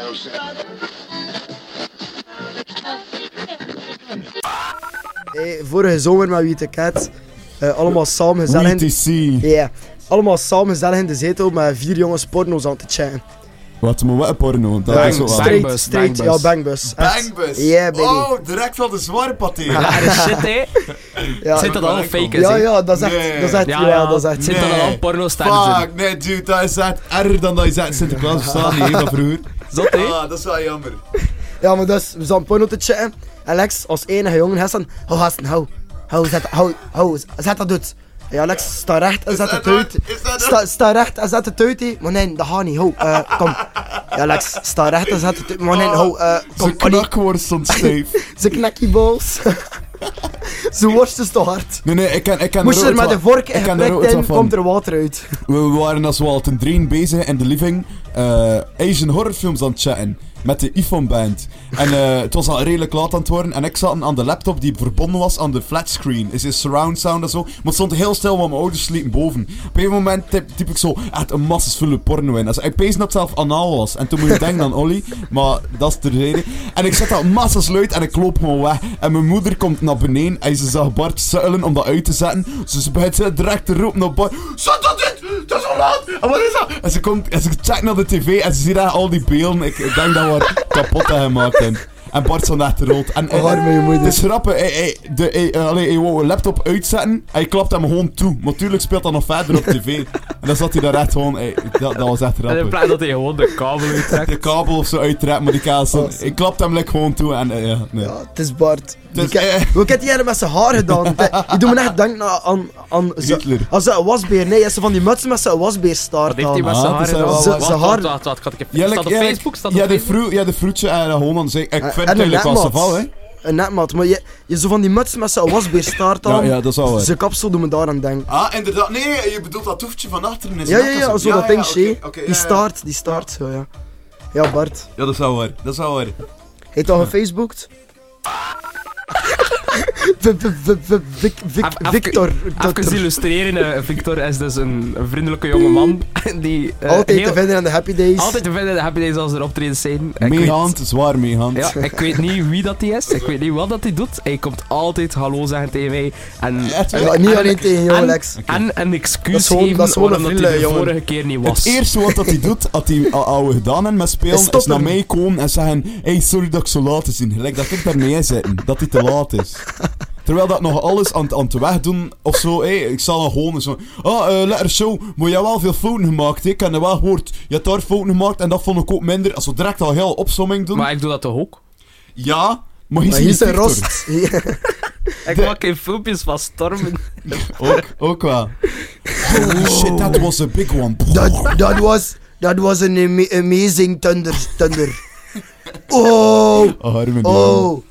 Hey, vorige zomer met Wie de Cat, allemaal samen gezellig allemaal samen gezellig in de zetel met 4 jongens porno's aan te chatten. Wat porno? Dat is zo straight, ja, Bangbus. Bangbus? Yeah, baby. Oh, direct van de zware paté. Ja, shit, hè. Ja. Zit dat al fake is, Ja, dat is echt, dat is echt. Zit dat al porno-sterren zijn? Fuck, nee dude, dat is echt erger dan dat je zegt Sinterklaas bestaat niet, van vroeger. Zot, hè? Ah, dat is wel jammer. Ja, maar dus, we zaten porno te chatten. En Lex, als enige jongen, hij zei zet dat uit. Ja, Lex, sta recht en zet het uit. Sta recht en zet het uit, hè. Maar nee, dat gaat niet. Kom. Ja, Lex, sta recht en zet het uit. Maar nee, kom. Zijn knakworst stond stijf. Zijn knakkiebols. Zijn worst is te hard. Nee, ik ken moest er met de vork en geprikt in, komt er water uit. We waren als wel ten drieën bezig in de living Asian horrorfilms aan het chatten. Met de iPhone band. En het was al redelijk laat aan het worden. En ik zat aan de laptop die verbonden was aan de flatscreen. Is een surround sound en zo. Maar het stond heel stil, want mijn ouders sliepen boven. Op een moment typ ik zo echt een massas volle porno in. Dus ik pees dat het zelf anaal was. En toen moet ik denken aan Olly. Maar dat is terzijde. En ik zet dat massas luid en ik loop gewoon weg. En mijn moeder komt naar beneden. En ze zag Bart suilen om dat uit te zetten. Dus ze begint direct te roepen naar Bart. Zet dat dit! Dat is al laat! En wat is dat? En ze checkt naar de tv en ze ziet daar al die beelden. Ik denk dat we kapot hebben gemaakt. En Bart stond echt rood. En het is grappig. Hij wou een laptop uitzetten. En je klapt hem gewoon toe. Maar natuurlijk speelt dat nog verder op tv. En dan zat hij daar echt gewoon... dat was echt grappig. En in plaats dat hij gewoon de kabel uittrekt. De kabel of zo uittrekt. Maar die kaas... Ik klapte hem gewoon toe. En nee. Ja, het is Bart. Hoe heeft hij met zijn haar gedaan? Je doet me echt denken aan Hitler. Als een wasbeer. Nee, hij van die mutsen met zijn wasbeerstaart. Wat heeft hij met zijn haar gedaan? Wacht, staat op Facebook? Ja, de fruitje en gewoon dan zeg ik vind het eigenlijk wel zo val, hè. Een netmat, maar je zo van die muts met zijn wasbeerstaart aan. Ja, dat is wel waar. Zijn kapsel doet me daar aan denken. Ah, inderdaad. Nee, je bedoelt dat toeftje van achteren. Ja, zo dat ding, die staart, zo ja. Ja, Bart. Ja, dat is wel waar. Heeft al gefacebookt? Victor. Even illustreren, Victor is dus een vriendelijke jongeman die... altijd te vinden aan de Happy Days. Altijd te vinden aan de Happy Days als er optredens zijn. Meehand, zwaar meehand. Ja, ik weet niet wie dat hij is, ik weet niet wat dat hij doet. Hij komt altijd hallo zeggen tegen mij. Niet alleen tegen jou, Lex. En een excuus geven waarom hij de vorige keer niet was. Het eerste wat hij doet, had hij al gedaan en met spelen, is naar mij komen en zeggen: hey, sorry dat ik zo laat is. Gelijk dat ik daarmee zitten, dat hij te laat is. Terwijl dat nog alles aan het wegdoen of zo, ik zal dan gewoon zo... lekker show, maar je hebt wel veel fouten gemaakt, ik heb er wel gehoord. Je hebt daar fouten gemaakt en dat vond ik ook minder. Als we direct al heel opsomming doen... Maar ik doe dat toch ook? Ja, maar hier is een rost. Ik maak geen filmpjes van stormen. ook wel. Oh shit, that was a big one. That was an amazing thunder. Oh.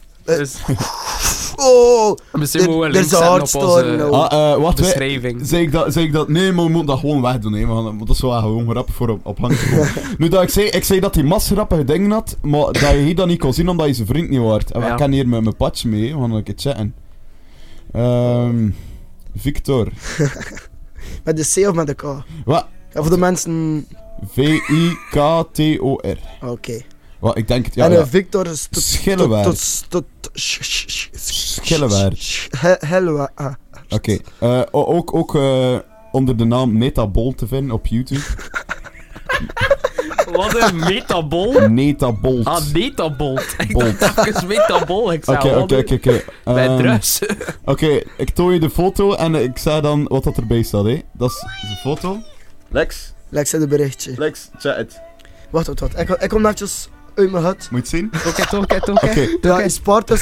There's a hard story wat beschrijving. Zeg ik dat? Nee, maar we moeten dat gewoon wegdoen. Want dat is wel gewoon grappig voor op hang te komen. Nu dat ik zei dat hij masgrappige dingen had, maar dat je hier dan niet kon zien omdat je zijn vriend niet wordt. En ik kan hier met mijn patch mee, we gaan een keer chatten. Victor. Met de C of met de K? Wat? Ja, voor de mensen... V-I-K-T-O-R. Oké. Wat, ik denk het, ja. En Victor is Schillewaard. Schillewaard. Oké. Ook onder de naam Netabol te vinden op YouTube. Wat een metabol? Netabolt. Ah, Netabolt. Ik dacht even metabol. Ik zei Oké. Bij drugs. Oké, ik toon je de foto en ik zei dan wat dat erbij staat, hè. Dat is de foto. Lex heeft een berichtje. Lex, chat het. Wacht. Ik kom netjes uit mijn hut. Moet je het zien? Oké. Ja, in Spartus...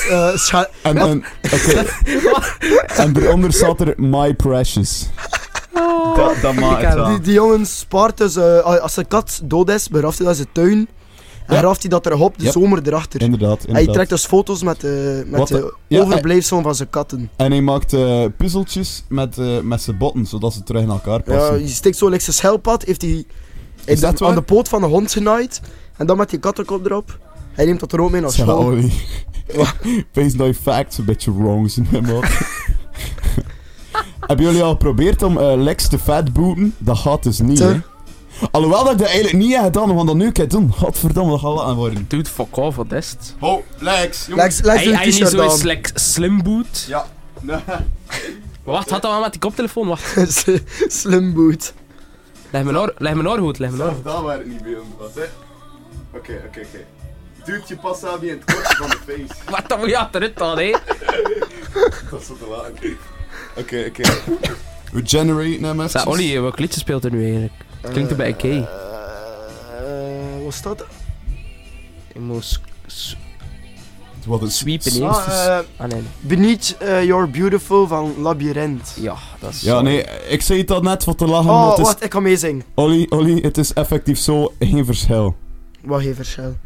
En eronder staat er My Precious. Dat maakt die jongen Spartus, als zijn kat dood is, beraaft hij dat zijn tuin. En raaft hij dat erop, de zomer erachter. Inderdaad. Hij trekt dus foto's met de overblijfselen van zijn katten. En hij maakt puzzeltjes met zijn botten, zodat ze terug in elkaar passen. Ja, je steekt zo zijn schelpad, heeft hij aan de poot van de hond genaaid. En dan met die kattenkop erop. Hij neemt dat er ook mee naar school. Face no facts een beetje wrong in mijn mond. Hebben jullie al geprobeerd om Lex te fatbooten? Dat gaat dus niet, hè? Alhoewel dat ik dat eigenlijk niet heb gedaan, want dat nu kan ik doen. Godverdomme, dat gaat laten worden. Dude, fuck off, wat is het? Oh, Lex. Lex Hij doe een niet t-shirt zo aan. is like slimboot. Ja. Wacht, had dat wel met die koptelefoon? Wacht. Slimboot. Leg me naar goed, leg me naar goed. Dat waar het niet bij ons was, hè. Oké. Dude, je past zelf niet in het kort van de face. Wat dan moet je achteruit dan, hé? Dat is zo te laat. Oké. Regenerate, nee, mensen. Zeg, Ollie, welk liedje speelt er nu eigenlijk? Het klinkt een beetje gay. Wat staat er? Ik moet Wat een sweepen eerst. Ah, nee. Beneath You're Beautiful van Labyrinth. Ja, dat is... Ja, nee, ik zei het al net voor te lachen. Oh, het is... wacht, ik kan meezingen. Ollie, het is effectief zo, geen verschil. Wat geen verschil.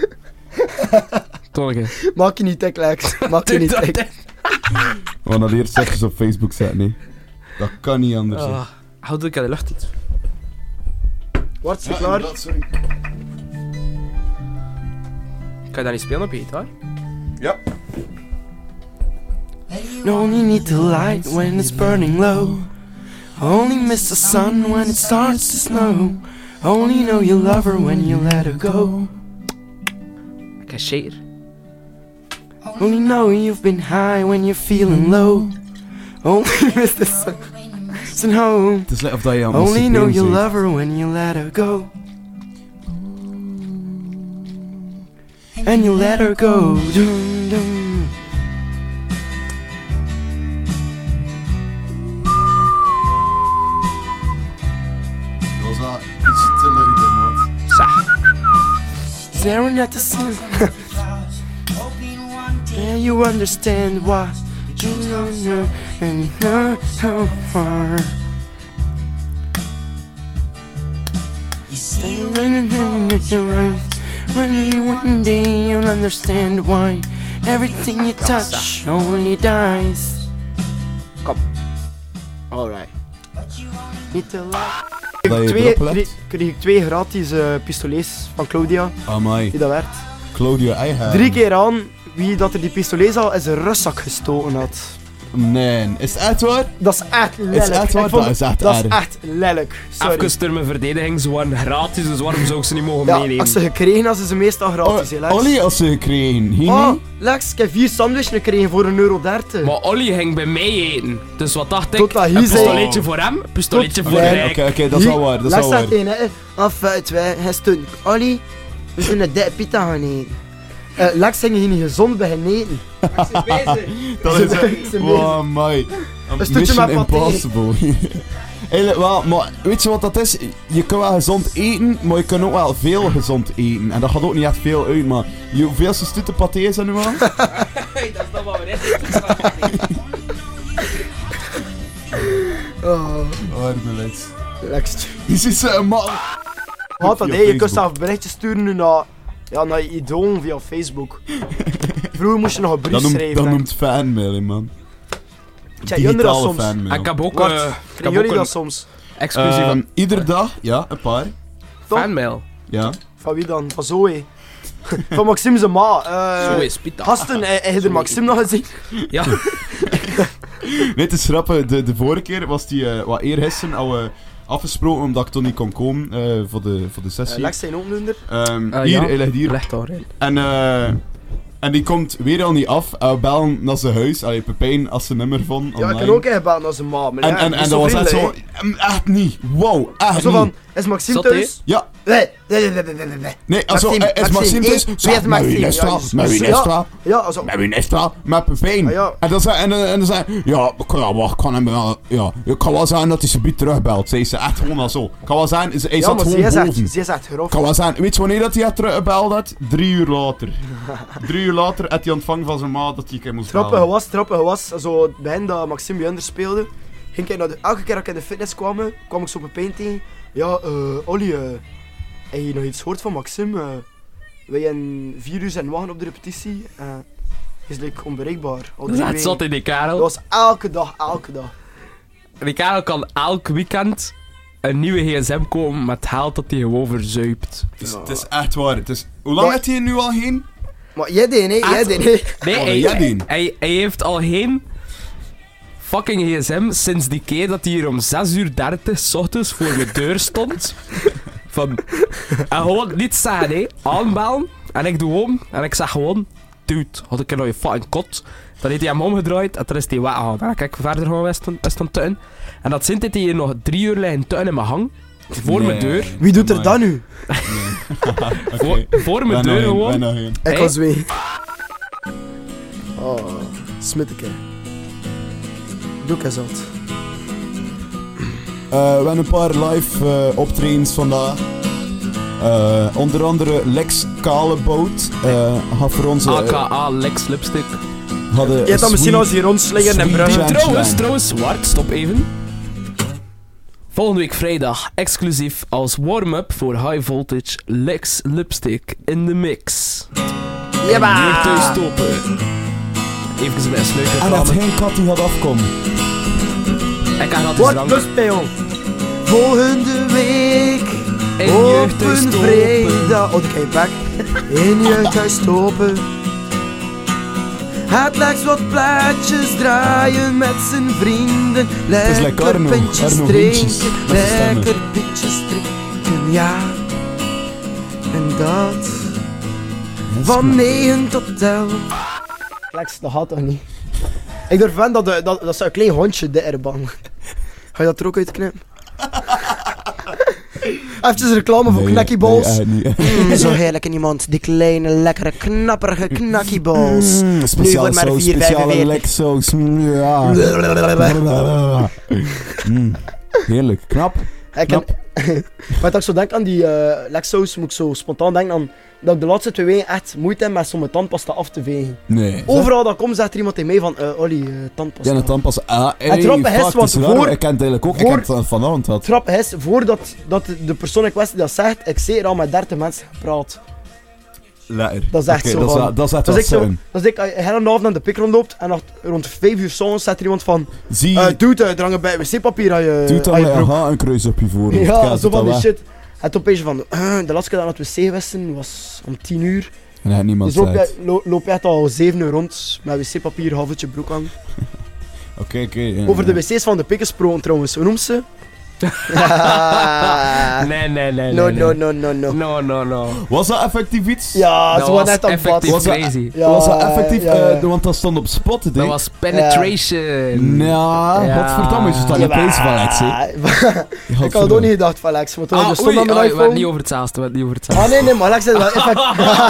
Tolke. Maak je niet dik, Lex. Maak je niet dik. We gaan dat eerst even op Facebook zetten, nee. Dat kan niet anders. hè. Houd ik aan de lucht iets. Wordt ze klaar? Sorry. Kan je dat niet spelen op je gitaar? Ja. You only need the light when it's burning low. Only miss the sun when it starts to snow. Only know you love her when you let her go. Cashier. Only know you've been high when you're feeling low. Only miss the sun. So no. Het is net of dat je aan Only Mr. know Brain you zegt. love her when you let her go. And you let her go. Dun, dun. Dat was wel iets te luid, man. Staring at the sun. Yeah, you understand why. You know, and you know how far. One day you'll understand why everything you touch only dies. Kom. Alright. Niet te laat. Dat je erop let. Kreeg ik 2 gratis pistolets van Claudia, Amai. die dat werd. Claudio Eigen. 3 keer aan wie dat er die pistolets al in zijn rustzak gestoken had. Nee, is het echt waar? Dat is echt lelijk. Is het echt waar? Ik vond- Dat is echt dat is erg. echt lelijk. Sorry. Even ter mijn verdediging, ze waren gratis, dus waarom zou ik ze niet mogen meenemen? Ja, als ze gekregen had, ze meestal gratis. hè, Lex. Ollie als ze gekregen. Hier Oh, niet? Lex, ik heb 4 sandwiches gekregen voor €1,30. Maar Ollie ging bij mij eten. Dus wat dacht ik? Tot dat Een hier zei- pistoletje voor hem, een pistoletje Tot- voor Nee, Rijk. Oké, dat is wel waar. Dat is Lex wel waar. zegt tegen hè. Afuit, hij stond. Ollie, we zijn een dikke pita gaan eten. Lex ging hier niet gezond bij gaan eten. Dat is Ze bezig. wow, amai. Een stukje Mission met paté. Impossible. Eigenlijk wel, maar weet je wat dat is? Je kan wel gezond eten, maar je kan ook wel veel gezond eten. En dat gaat ook niet echt veel uit, maar hoeveelste stutten paté is dat nu al? Dat is dan wel weer Oh, Arme Lex. Lex. Die zit ze een man. Had dat, Via hè? Je kunt Facebook. zelf berichtjes sturen nu naar je idool via Facebook. Vroeger moest je nog een brief Dat schrijven. hè. noemt fanmail, hè, man. Tja, jullie dat Digitale soms. fanmail. Ik heb ook, Wacht, ik heb krijgen ook jullie een dat soms? exclusieve Iedere dag, ja, een paar. toch? fanmail. Ja. Van wie dan? Van Zoe. Van Maxime zijn ma. Zo is Pita. Gasten, heb je de Maxime nog gezien? Ja. Nee, het is grappig. De vorige keer was die wat eergisteren al afgesproken omdat ik toch niet kon komen voor de sessie. Lex zijn ook nunder. Hier, ja. hij ligt hier. Leg daarin. En die komt weer al niet af. We bellen naar zijn huis. Allee, Pepijn als ze nummer van. Ja, ik kan ook gebeld naar zijn ma. Maar ja, En die is dat was echt zo. vriendelijk, Echt niet. Wow, hè. echt Zo niet. van, is Maxime Zat, hè? thuis? Ja, Nee. nee, also, Maxime, is Maxime thuis? wie is Zeg, met Maxime? wie is Ja, dat? is- Met wie is ja. dat? Ja, also. Met wie is dat? Met Pepijn. Ah, ja. En dan zei ja, ik kan hem wel, ja, het kan wel zijn dat hij ze biet terugbelt. Zei ze echt gewoon al zo. Kan wel zijn, hij Ja, zat maar gewoon ze boven. is echt grof. Kan wel zijn, weet je wanneer dat hij had teruggebeld had? 3 uur later. 3 uur later had hij ontvangen van zijn ma dat hij een keer moest Trappig bellen. was. Zo, het begin dat Maxime bij onder speelde, ging ik elke keer dat ik in de fitness kwam ik zo Pepijn tegen. Ja, Ollie, heb je nog iets gehoord van Maxime? Wij hebben 4 uur zijn wachten op de repetitie. Is like onbereikbaar. Al Dat 3 is echt weken. zot in die Dat Karel. was elke dag. Die Karel kan elk weekend een nieuwe gsm komen met geld dat hij gewoon verzuipt. Het is echt waar. Het is, hoe lang Maar- heeft hij nu al heen? Maar jij deed, hè? Jij Echt? deed, hè? Nee, Oh, hij, jij doen. hij heeft al geen fucking gsm sinds die keer dat hij hier om 6:30 's ochtends voor de deur stond. Van... En gewoon niet zeggen, hè. Aanbellen. En ik doe om. En ik zeg gewoon... Dude, had ik er nog je fucking kot. Dan heeft hij hem omgedraaid. En dan is hij weggegaan. Dan kijk ik verder gewoon staan tuin. En dat zint hij hier nog 3 uur liggen tuin in mijn hang. Voor mijn deur. Wie doet er dat nu? Voor mijn deur gewoon. Ik was weg. Oh, smitteke. Doe ik eens wat. We hebben een paar live optredens vandaag. Onder andere Lex Kalebout had voor onze... AKA Lex Lipstick. Je hebt dan misschien als hier rondslingeren en bruinen. Trouwens, Wart, stop even. Volgende week vrijdag exclusief als warm-up voor High Voltage Lex Lipstick in de mix. Jeba! Hier thuis stoppen. Even bij sluiten. En dat geen kat die gaat afkomen. Ik kan dat Wat drank. lustpeel. Volgende week. In Op jeugdhuis een stoppen. vrijdag. Oh, die ga je back. In jeugdhuis stoppen. Het Lex wat plaatjes draaien met zijn vrienden. is like Lekker Arno. pintjes Arno drinken. Wintjes met de stemmen. Lekker pintjes drinken, ja. En dat van 9 tot 11. Lex, dat gaat toch niet? Ik durf wel dat zou een klein hondje de erbang. Ga je dat er ook uitknippen? Even reclame voor knackyballs. Zo heerlijk in iemand, die kleine, lekkere, knapperige knackyballs. Speciaal Nu voor maar saus, 4,45. speciale leksaus. Ja. Heerlijk, knap. Maar dat ik zo denk aan die leksaus, moet ik zo spontaan denken aan dat ik de laatste 2 weken echt moeite heb met zo'n tandpasta af te vegen. Nee. Overal dat ik kom zegt er iemand tegen mij van, Olly, tandpasta. Ja, een tandpasta. Het grappige is, want ik ken het eigenlijk ook. Ik heb het vanavond gehad. Het grappige is, voordat de persoon in kwestie dat zegt, ik zeker al met 30 mensen gepraat. Lekker. Dat is echt Oké, zo dat is van- wel- dat is echt Dus wel ik zo, zin. als ik hele avond aan de pik rondloopt en rond 5 uur 's avonds zegt er iemand van, Zie, dude, er hangen bij wc-papier aan je, doe dan aan je met broek. een kruis op je voorhoofd. Ja, Kijk, zo van dat die weg. shit. En toen opeens van, de laatste keer dat we naar het wc wisten was om 10 uur. En hij niemand Dus zei. loop je echt al 7 uur rond met wc-papier, halvertje broek aan. Oké. Ja, Over de ja. wc's van de pik gesproken trouwens, hoe noemt ze? No. Was dat effectief iets? Ja, Dat ze was waren net aan het bad. effectief Was dat- crazy. Ja, Was dat effectief? ja. Want dat stond op spot, denk Dat ik. was penetration. Ja, Ja. wat verdamme is het dan Jawel. opeens van Lex, hè? Ik had het ook niet gedacht van Lex, want toen Ah, stond oei, aan mijn we hebben iPhone. niet over hetzelfde. Nee, maar Lex zei wel effect.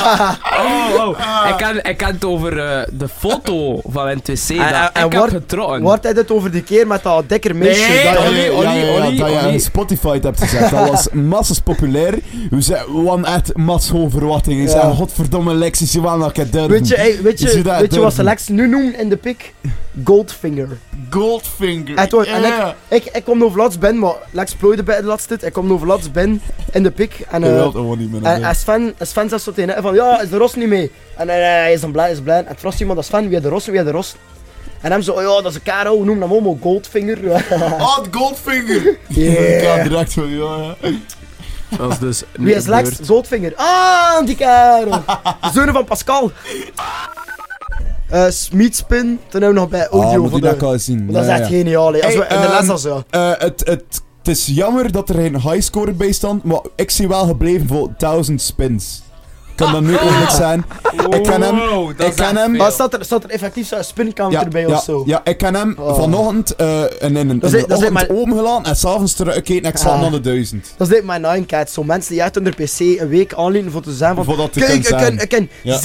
Ik kan het over de foto van NTC dat en ik heb getrokken. Wordt hij het over die keer met dat dikker meisje? Nee, dat Olly, je- Dat je Olly. een Spotify hebt gezet. Dat was massas populair. We waren echt mass hoge verwachtingen. Ik Ja. zei, godverdomme Lex, is je wel nog een durven. Weet je, hey, weet Is je dat je wat ze durven? Lex nu noemen in de pik? Goldfinger. Goldfinger. Echt hoor, en ik kom over laatst binnen, maar Lex plooide bij de laatste tijd. Ik kom over laatst binnen in de pik en Je wilt gewoon niet meer naar en Sven zegt zo tegen hem van, ja, is de Ros niet mee? En hij is dan blij, is blij. En het vroeg iemand, dat Sven, wie is de Ros? En hem zo, oh ja, dat is een karo, we noemen hem allemaal Goldfinger. Oh, Goldfinger. Yeah. Ik ga direct van, ja. Dat is dus Wie is Lex? Goldfinger. Ah, die karo. De zoon van Pascal. Smeetspin, toen hebben we nog bij audio. moet voor je dat de- kan zien. Dat is echt geniaal, hè. Als we in de les al zo. Het is jammer dat er geen highscore bij stond, maar ik zie wel gebleven voor 1000 spins. Kan dat nu eerlijk zijn? Ik ken hem. Ik ken hem. Maar staat er effectief zo'n spincounter bij of zo? Ja, ik ken hem Oh. vanochtend in een Dat is ochtend mijn- omgelaten en s'avonds teruggekeken en ik zat Ah. naar de 1000. Dat is dit mijn Ninecat. Zo mensen die echt hun PC een week aanlenen voor te zijn van... Voordat het Kijk, kunt zijn. ik ken Ja.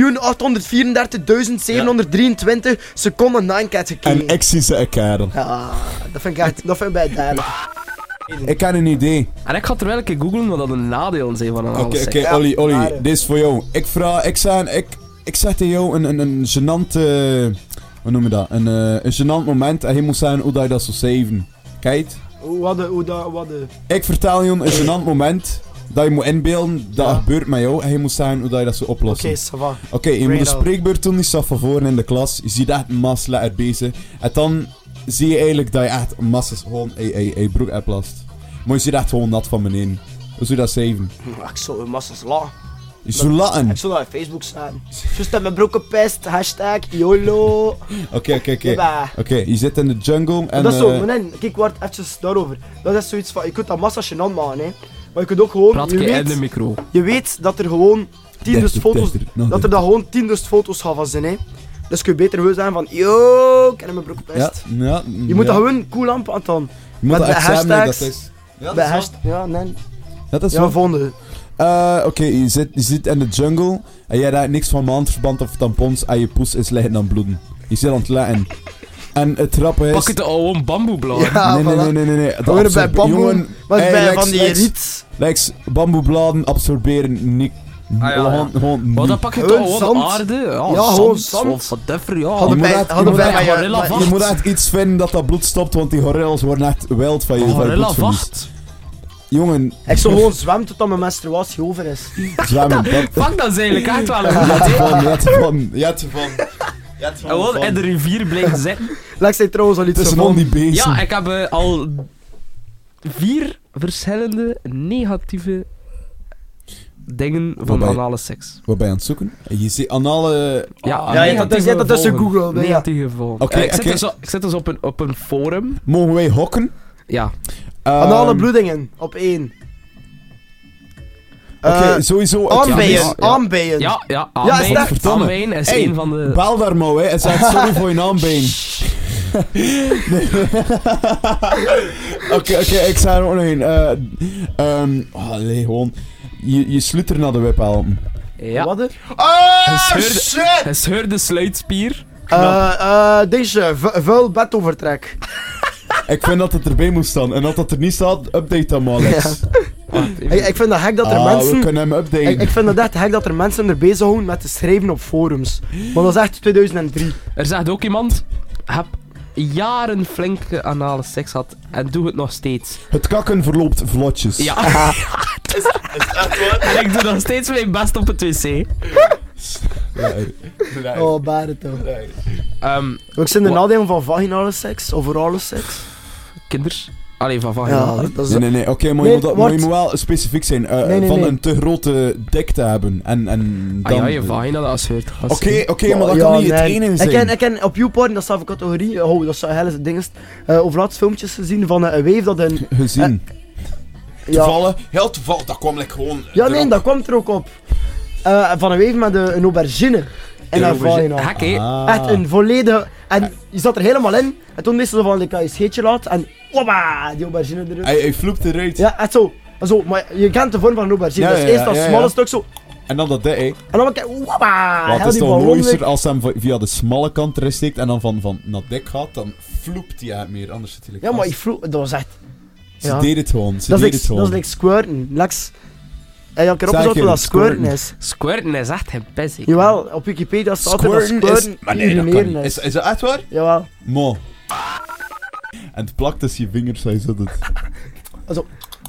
7.834.723 seconden Ninecat gekeken. En ik zie ze een kerel. Ja, dat vind ik echt... Dat vind ik bij duidelijk. Ik ken een idee. En ik ga er wel een keer googlen wat dat een nadeel zijn van een Oké, alles. oké, Ja, Olly, maar- dit is voor jou. Ik zeg tegen jou een gênant... hoe noem je dat? Een gênant moment en je moet zeggen hoe dat je dat zou saven. Kijk. Wat Ik vertel je een gênant moment dat je moet inbeelden dat Ja. gebeurt met jou en je moet zeggen hoe dat je dat zou oplossen. Oké, ça va. Oké, je Bring moet it een on. spreekbeurt doen, die staat van voren in de klas. Je ziet echt mas lekker bezig. En dan zie je eigenlijk dat je echt masses gewoon je broek uitplast. Maar je ziet echt gewoon nat van beneden. Hoe zou je dat saven? Ik zou massas lachen. Je zou lachen. Ik zou dat op Facebook staan. Just in mijn broek gepest, hashtag YOLO. Oké. Ja. Oké, je zit in de jungle en... Dat is zo, maar nee, kijk, wacht, even daarover. Dat is zoiets van, je kunt dat massa gênant maken, hè. Maar je kunt ook gewoon, Praat je ik in de weet, micro. je weet dat er gewoon 10.000 foto's, dat er dan gewoon 10.000 foto's gaan van zijn, hè. Dus kun je beter gewoon zeggen van, yo, ik heb mijn broek Ja, gepest. ja. Je moet dat gewoon cool aanpakken. Je moet met dat echt de zeggen, nee, hashtags. dat is... Ja, Bij hashtag, ja, nee. dat is Ja, wel. vonden. Oké, je zit in de jungle en jij raakt niks van maandverband of tampons en je poes is liggen aan bloeden. Je zit aan het letten. En het grappige is... Pak het gewoon bamboebladen. Ja, nee. voilà. Dat Gewoon bij bamboe, Jongen, maar hey, bij Lex, van die Lex. riet. Lex, bamboebladen absorberen niet. Ah, ja. Gewoon Maar niet. dan pak je Gewoon toch gewoon zand. aarde. Ja, gewoon zand. Of whatever, ja. Hadden moet wij- uit- hadden je wij moet bij- gorilla maar- vacht. Je moet echt iets vinden dat dat bloed stopt, want die gorillas worden echt wild van je. van je Gorilla bloedverlies. vacht. Jongen, Ik zou gewoon zwemmen tot mijn menstruatie over is. zwemmen. Fuck, dat is eigenlijk echt wel een Je goed hebt idee. ervan, je hebt ervan. Je hebt ervan. Gewoon in de rivier blijven zitten. Lex zei trouwens al iets Tussen van. al die beesten. Ja, ik heb al 4 verschillende negatieve dingen van Waarbij- anale seks. Wat ben je aan het zoeken? Je ziet anale... Ja, Ja, je hebt dat tussen Google. Ja. Negatieve gevolgen. Oké, Ik oké. zit dus op een forum. Mogen wij hokken? Ja. Anale bloedingen, op 1. Oké, sowieso... het- Aanbijen, ja. aanbijen. Ja, Ja, aanbeen. is dat- Verdomme. Aanbeen is Hey, een van de... Bel daar maar, hè. En zeg sorry voor je aanbeen. Oké, ik zei er ook nog een. Nee, gewoon... Je sluit er naar de web helpen. Ja. Wat er? Hij scheurde sluitspier. Deze, vuil bedovertrek. Ik vind dat het erbij moet staan. En als dat er niet staat, update dat maar, Lex. Ik vind dat gek dat er We mensen... kunnen hem updaten. Ik vind dat echt gek dat er mensen er bezig houden met te schrijven op forums. Want dat is echt 2003. Er zegt ook iemand... Heb jaren flinke anale seks gehad en doe het nog steeds. Het kakken verloopt vlotjes. Ja. En ik doe nog steeds mijn best op het wc. Nee. Oh, baren toch. Ehm, Wat zijn de Wat? nadelen van vaginale seks? Of orale seks? kinders. Allee, van vagina. Ja, dat is... Nee. Oké, maar, Nee, je moet wel specifiek zijn. Van een te grote dik te hebben. En Ah dan... ja, je vagina, dat is weird. Oké, maar dat kan niet het enige zijn. Ik ken op YouPorn, dat staat voor categorie, dat is hele dinges, over laatst filmpjes gezien van een weef dat een... Gezien. Ja, Toevallig, heel toevallig, dat kwam like gewoon... ja nee, dat kwam er ook op. Van een weef met een aubergine in haar vagina. Hek, hè. Echt een volledige... En je zat er helemaal in, en toen wist ze van, ik ga je scheetje laten, en woppa, die aubergine eruit. Hij vloept eruit. Ja, echt zo. Zo, maar je kent de vorm van een aubergine, Ja, dus ja, eerst dat ja, ja. smalle stuk zo, En dan dat, hè. en dan kijk woppa, Wat heel is die toch ballon mooier weg. als hij hem via de smalle kant erin steekt en dan van naar dik gaat, dan vloept hij uit meer. Anders zit hij like Ja, maar vast. ik vroeg, dat was echt... Ze ja. deed het gewoon, ze Dat deed is het like, gewoon. dat is like squirten. Lex... En je kan Zeg opgezocht je, wat dat squirten squirten. is. Squirten is echt geen basic. Jawel, op Wikipedia staat er dat Squirten squirten maar nee, dat kan urineren niet. is. Is dat echt waar? Jawel. Mo. En het plakt tussen je vingers, hij zit het. Also.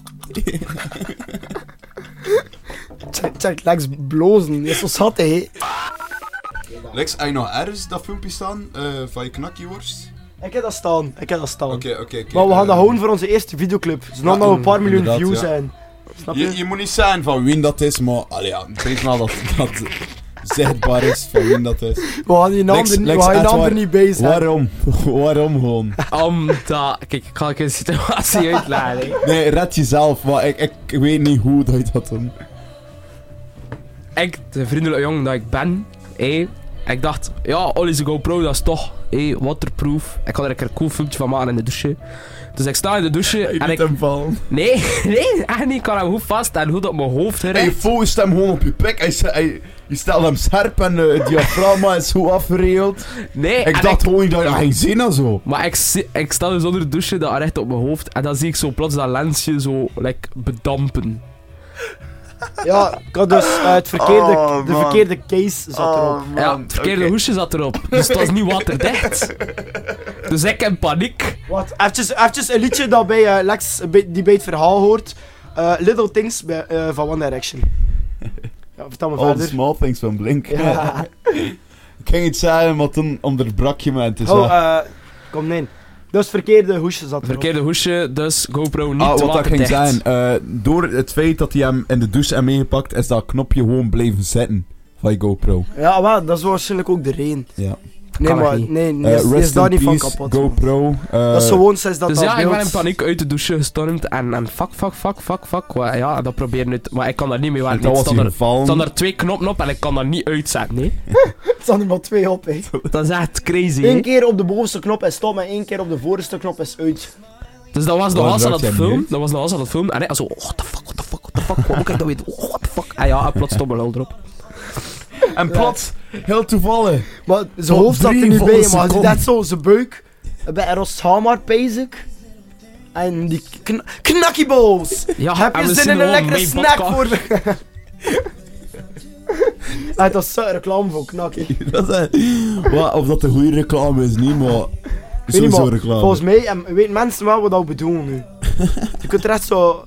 Check, Lex blozen. Je is zo zat, hè. Lex, heb je nog ergens dat filmpje staan van je knakjeworst? Ik heb dat staan. Oké. Maar we gaan dat houden voor onze eerste videoclip. Zodat Ja, nog een paar miljoen inderdaad, views ja. zijn. Snap je? Je moet niet zijn van wie dat is, maar allee, ja, weet maar dat zichtbaar is van wie dat is. We gaan die naam Lex, er, we Lex, gaan die echt naam er waar. niet bij zijn. Waarom gewoon? Omdat... Kijk, ik ga een situatie uitleggen. hè. Nee, red jezelf, maar ik weet niet hoe dat je dat doet. Ik, de vriendelijke jongen dat ik ben, ik dacht, ja, Ollie's GoPro, dat is toch waterproof. Ik kan er een cool filmpje van maken in de douche. Dus ik sta in de douche en ik... hem vallen. Nee, echt niet. Ik kan hem goed vast en goed op mijn hoofd Hij gericht. focust hem gewoon op je pik. Je stelt hem scherp en het diafragma is goed afgeregeld. Nee, Ik en dacht gewoon dat je ging zien en zo. Maar ik sta dus onder de douche, dat recht op mijn hoofd. En dan zie ik zo plots dat lensje zo bedampen. Ja, ik had dus het verkeerde, Oh, de man. verkeerde case zat erop. Ja, het verkeerde hoesje zat erop. Dus het was niet waterdicht. Dus ik in paniek. Wat? Eventjes een liedje dat bij Lex die bij het verhaal hoort. Little Things van One Direction. Ja, vertel me All the verder. small things van Blink. Ja. Ik ging iets zeggen, maar toen onderbrak je me en het is wel... Kom nee. Dus verkeerde hoesje zat erop. Verkeerde hoesje, dus GoPro niet wat dat ging waterdicht. zijn, door het feit dat hij hem in de douche heeft meegepakt, is dat knopje gewoon blijven zitten van je GoPro. Ja, wel, dat is waarschijnlijk ook de reden. Ja. Nee, kan maar echt niet. nee, die is Rest daar in niet van peace, kapot. GoPro. Dat is gewoon sinds dat Dus dat ja, ik beeld... ben in paniek uit de douche gestormd en fuck. Maar ja, dat probeer nu... Maar ik kan daar niet mee En werken. dat Er was staan hier er gevallen. staan er 2 knoppen op en ik kan dat niet uitzetten, nee. Er staan er maar 2 op, hè. Dat is echt crazy, 1 hè. keer op de bovenste knop is stop en 1 keer op de voorste knop is uit. Dus dat was de Waarom was aan raakt het jij film. niet? Dat was de was aan het film. En hij zo, what the fuck. Hoe moet ik dat weten? What the fuck. En ja, en plots stond mijn lul erop. En plots, heel toevallig. Maar zijn Tot hoofd zat er 3 niet volle bij, maar seconden. dat zo, zijn buik. Bij Eros Hamar, basic. En die knakkiebals. Ja, Heb en je we zin zien in een gewoon lekkere mijn snack vodka. voor me? Het was zo'n reclame voor knakkie. Dat is, of dat de goede reclame is, niet, maar... Weet niet, Sowieso maar reclame. volgens mij weten mensen wel wat we bedoelen nu. Je kunt er echt zo...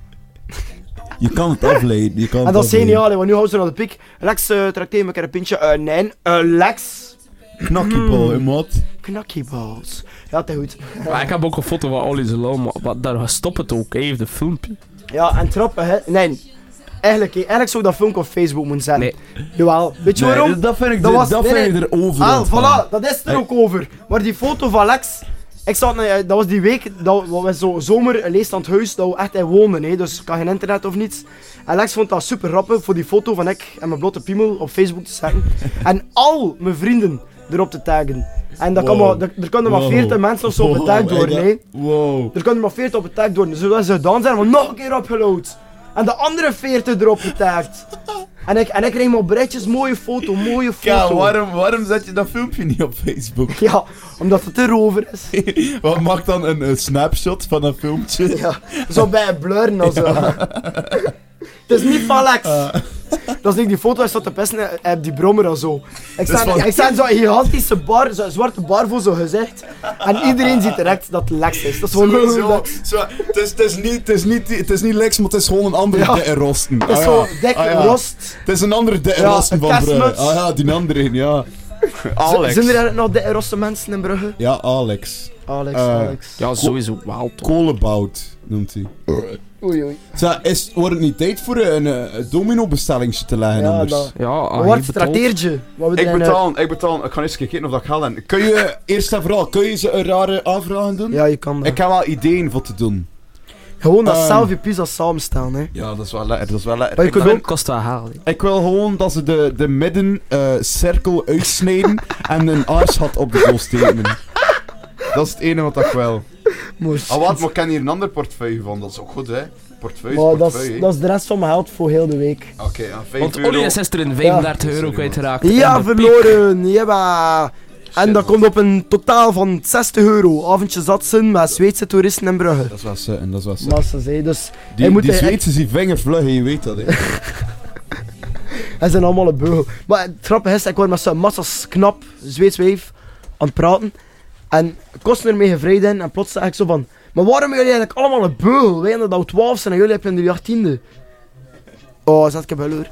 Je kan het afleiden. Je kan En het dat is afleiden. geniaal, hè, want nu houden ze naar de piek. Lex, trakteer me een pintje. Nee, Lex. Knakkiebal, hè, maat. Knakkiebals. Ja, dat is goed. Maar ik heb ook een foto van Ollie zijn lul, maar daar stopt het ook. Hij heeft een filmpje. Ja, en trappen, hè. Nee. Eigenlijk zou dat filmpje op Facebook moeten zetten. Nee. Jawel. Weet je Nee, waarom? dat vind ik, Dat was- dat nee, vind nee. ik er over. Ah, voilà, dat is er ook over. Maar die foto van Lex, dat was die week dat we zo zomer leest aan het huis dat we echt in woonden, hè, dus ik had geen internet of niets. En Lex vond dat super grappig voor die foto van ik en mijn blote piemel op Facebook te zetten. En al mijn vrienden erop te taggen. En dat kan Wow. maar, er kunnen maar Wow. 40 mensen of zo op getagd Wow, worden, hè. Wow. Er kunnen maar 40 op getagd worden, dus dat ze dan zijn we nog een keer opgeload. En de andere 40 erop getagd. En ik kreeg maar berichtjes, mooie foto. Ja, waarom zet je dat filmpje niet op Facebook? Ja, omdat het erover is. Wat maakt dan een snapshot van dat filmpje? Ja, zo bij een blurren of zo. Het is niet van Lex. Dat is niet die foto, hij staat te pesten op die brommer of zo. Ik sta in zo'n gigantische bar, zo'n zwarte bar voor zo'n gezicht. En iedereen ziet direct dat het Lex is. Dat is gewoon Lex. Het is niet Lex, maar het is gewoon een andere Ja. dikke rosten. Dat is zo dik rost. Het is een andere dikke Ja, rosten een van Brugge. kerstmuts. Ah ja, die andere, ja. Alex. Zijn er eigenlijk nog dikke roste mensen in Brugge? Ja, Alex. Alex. Ja, sowieso wel toch. Kolenbout noemt hij. Oei. Wordt het niet tijd voor een domino-bestellingje te leggen Ja, anders? dat. Ja, Wat wordt het trakteertje? Ik betaal. Ik ga eens kijken of dat gaat. En kun je, eerst en vooral, kun je ze een rare aanvragen doen? Ja, je kan dat. Ik heb wel ideeën voor te doen. Gewoon dat Ehm. zelf je pizza samenstellen, hè. Ja, dat is wel lekker. Dat is wel lekker. Maar je kunt Dat ook... kost wel geld, hè. Ik wil gewoon dat ze de middencirkel uitsnijden en een aarsgat op de goal steken. Dat is het enige wat ik wil. Moest. Ah, wat? Maar ik ken hier een ander portefeuille van. Dat is ook goed, hè? Portefeuille is Maar portefeuille. dat is de rest van mijn geld voor heel de week. Oké, aan 5 Want euro. Ollie is gisteren 35 Ja. euro kwijtgeraakt. Ja, in de piek. verloren! Jeba! En dat komt op een totaal van 60 euro. Avondje zat zijn met Zweedse toeristen in Brugge. Dat is wel zitten, dat is wel zitten. Massa's, hè. Dus Die, hij moet die hij- Zweedse zijn vingervlug, je weet dat, hè. hij zijn allemaal een beugel. Maar het grappige is, ik word met zo'n massa's knap Zweeds wijf aan het praten. En kosten ermee gevrijd in. En plots zeg ik zo van... Maar waarom hebben jullie eigenlijk allemaal een beugel? Wij hebben dat 12 zijn en jullie hebben in de 18e. Oh, zat ik heb geleur.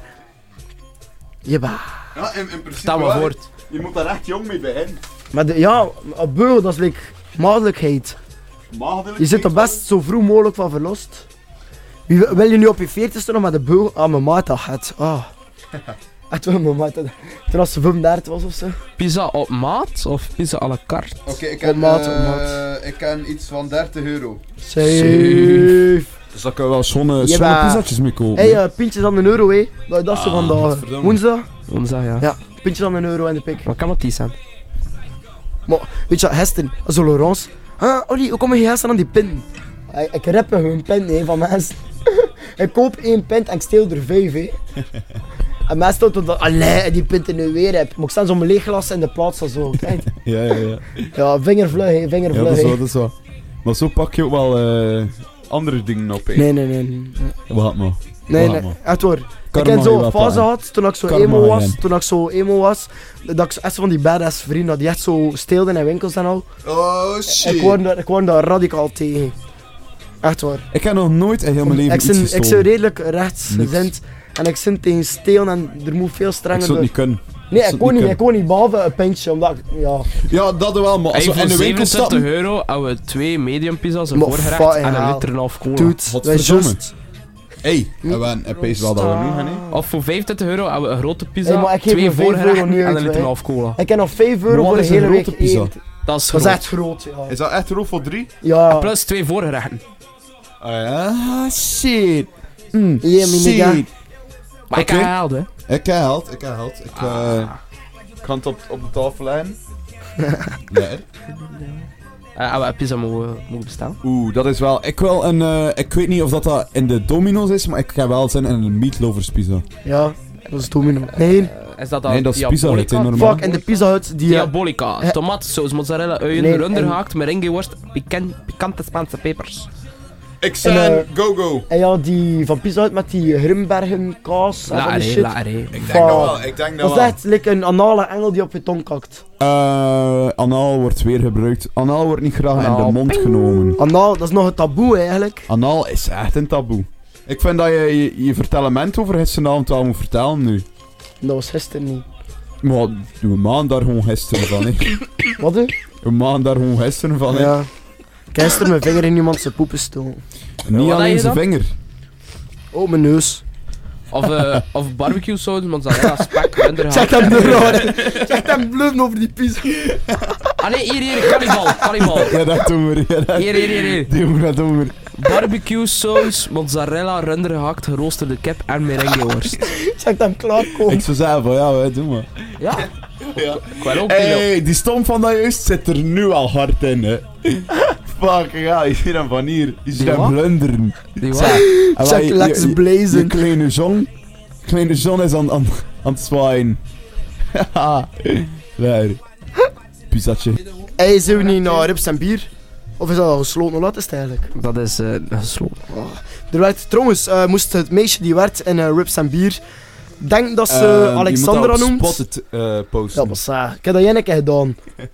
Jeba. Ja, in principe Sta maar wel. voort. Je moet daar echt jong mee beginnen. Maar ja, een beugel, dat is like maagdelijkheid. Je zit er best zo vroeg mogelijk van verlost. Wil je nu op je 40ste nog met de beugel? Ah, mijn maat dat gaat. Ah. Echt wel, mijn maat. Toen als ze 35 was of zo. Pizza op maat of pizza à la carte? Oké, ik Op maat. ik ken iets van 30 euro. Safe. Dus daar kan je wel schone Jawel. pizzatjes mee kopen. Hey, pintjes aan €1, hé. Dat is zo vandaag. godverdomme. Woensdag? Woensdag, ja. Ja, pintjes aan €1 in de pik. Wat kan dat die zijn? Maar, weet je, Hesten, zo Laurence. Ollie, hoe kom je gisteren aan die pin? Ik rappe hun pin, hè, van mensen. Ik koop 1 pint en ik steel er 5, hè. En mensen stoten dat, allee, die pint er nu weer heb. Maar ik sta zo'n leeg glas in de plaats of zo. Kijk. Ja. Ja, vingervlug, hè, Ja, vingervlug, dat is hè. wel, dat is wel. Maar zo pak je ook wel andere dingen op, hè. Nee. Wacht maar. Nee, Wacht nee, maar. echt hoor. Ik Karma heb je zo'n wel fase pakken. gehad, toen ik zo Karma emo was, again. dat ik echt zo van die badass vrienden, die echt zo steelden in winkels en al. Oh shit. Ik word daar radicaal tegen. Echt waar. Ik heb nog nooit in heel mijn leven Ik iets ben gestolen. redelijk rechtsgezind en ik zit tegen stelen en er moet veel Ik strenger zou het door. niet kunnen. Nee, zou ik het kon niet, niet ik kon niet, behalve een pintje, omdat ik, ja. Ja, dat wel, maar als Hey, we voor in de winkel 27 stappen... euro hadden we 2 medium pizza's, een Maar voorgerecht fucking en een hell. liter en half cola. Dude, Wat dat is verdomme. just. Hey, en pees wel dat we nu gaan, hè? Of voor €25 hebben we een grote pizza, Hey, maar ik geef 2 me €5 voorgerechten niet en uit, een liter hè. half cola. Ik heb nog €5 voor Wat de is een hele week grote pizza? eten. Dat is Dat groot. is echt groot, ja. Is dat echt roof voor 3? Ja. Plus 2 voorgerechten. Ah, shit. Yeah, mijn nigga. Maar ik Oké. heb gehaald, hè. Ik heb geld. Ik kan het op de tafel leggen. Lekker. En we pizza mogen bestellen. Oeh, dat is wel... Ik wil een... ik weet niet of dat in de Domino's is, maar ik ga wel zin in een meatlovers pizza. Ja, dat is domino. Nee, Is dat dan Nee, dat is pizza Hut, hè, diabolica? normaal. fuck, en de Pizza Hut, die... Diabolica, tomatensaus, mozzarella, uien, Nee, rundergehakt, merengeworst, pikante Spaanse pepers. Ik zeg go. En ja, die van Pizza Hut met die Grimbergen kaas en van die shit. Laat Ik denk Fuck. dat wel. Ik denk Dat is echt like een anale engel die op je tong kakt. Anaal wordt weer gebruikt. Anaal wordt niet graag in Anaal. de mond genomen. Anaal, dat is nog een taboe eigenlijk. Anaal is echt een taboe. Ik vind dat je vertellement over gisteravond wel moet vertellen nu. Dat was gisteren niet. Maar we maken daar gewoon gisteren van, hè. Wat hè? We maken daar gewoon gisteren van, hè. Ja. Ik heb gisteren mijn vinger in iemand zijn poepen stoken. Niet Wat alleen had je zijn dan? vinger. Oh, mijn neus. Of barbecue saus, mozzarella, spek, rundergehakt. Check hem er Check hem bluffen over die pizza. Ah nee, hier, kannibal. Ja, dat doen we. Ja, dat... Hier. Dat doen we. Barbecue saus, mozzarella, rundergehakt, geroosterde kip en merengeworst. Check hem klaarkomen. Ik zou zeggen van, ja, doe maar. Ja, Ja. ik wil ook Hey, die stom van dat juist zit er nu al hard in, hè. Fuck, ja, je ziet hem van hier. Je ziet Die hem wat? blunderen. Die Zeg, wat? en wij- Check Lex je blazen. kleine John is aan het zwaaien. Haha. Lekker. Pizzatje. Hey, zijn we niet naar Rips en Bier? Of is dat al gesloten? Hoe laat is het eigenlijk? Dat is gesloten. Er werd trouwens, moest het meisje die werd in Rips en Bier, denk dat ze Alexandra noemt. Spotted posten. Ja, maar sa. Ik heb dat jij gedaan.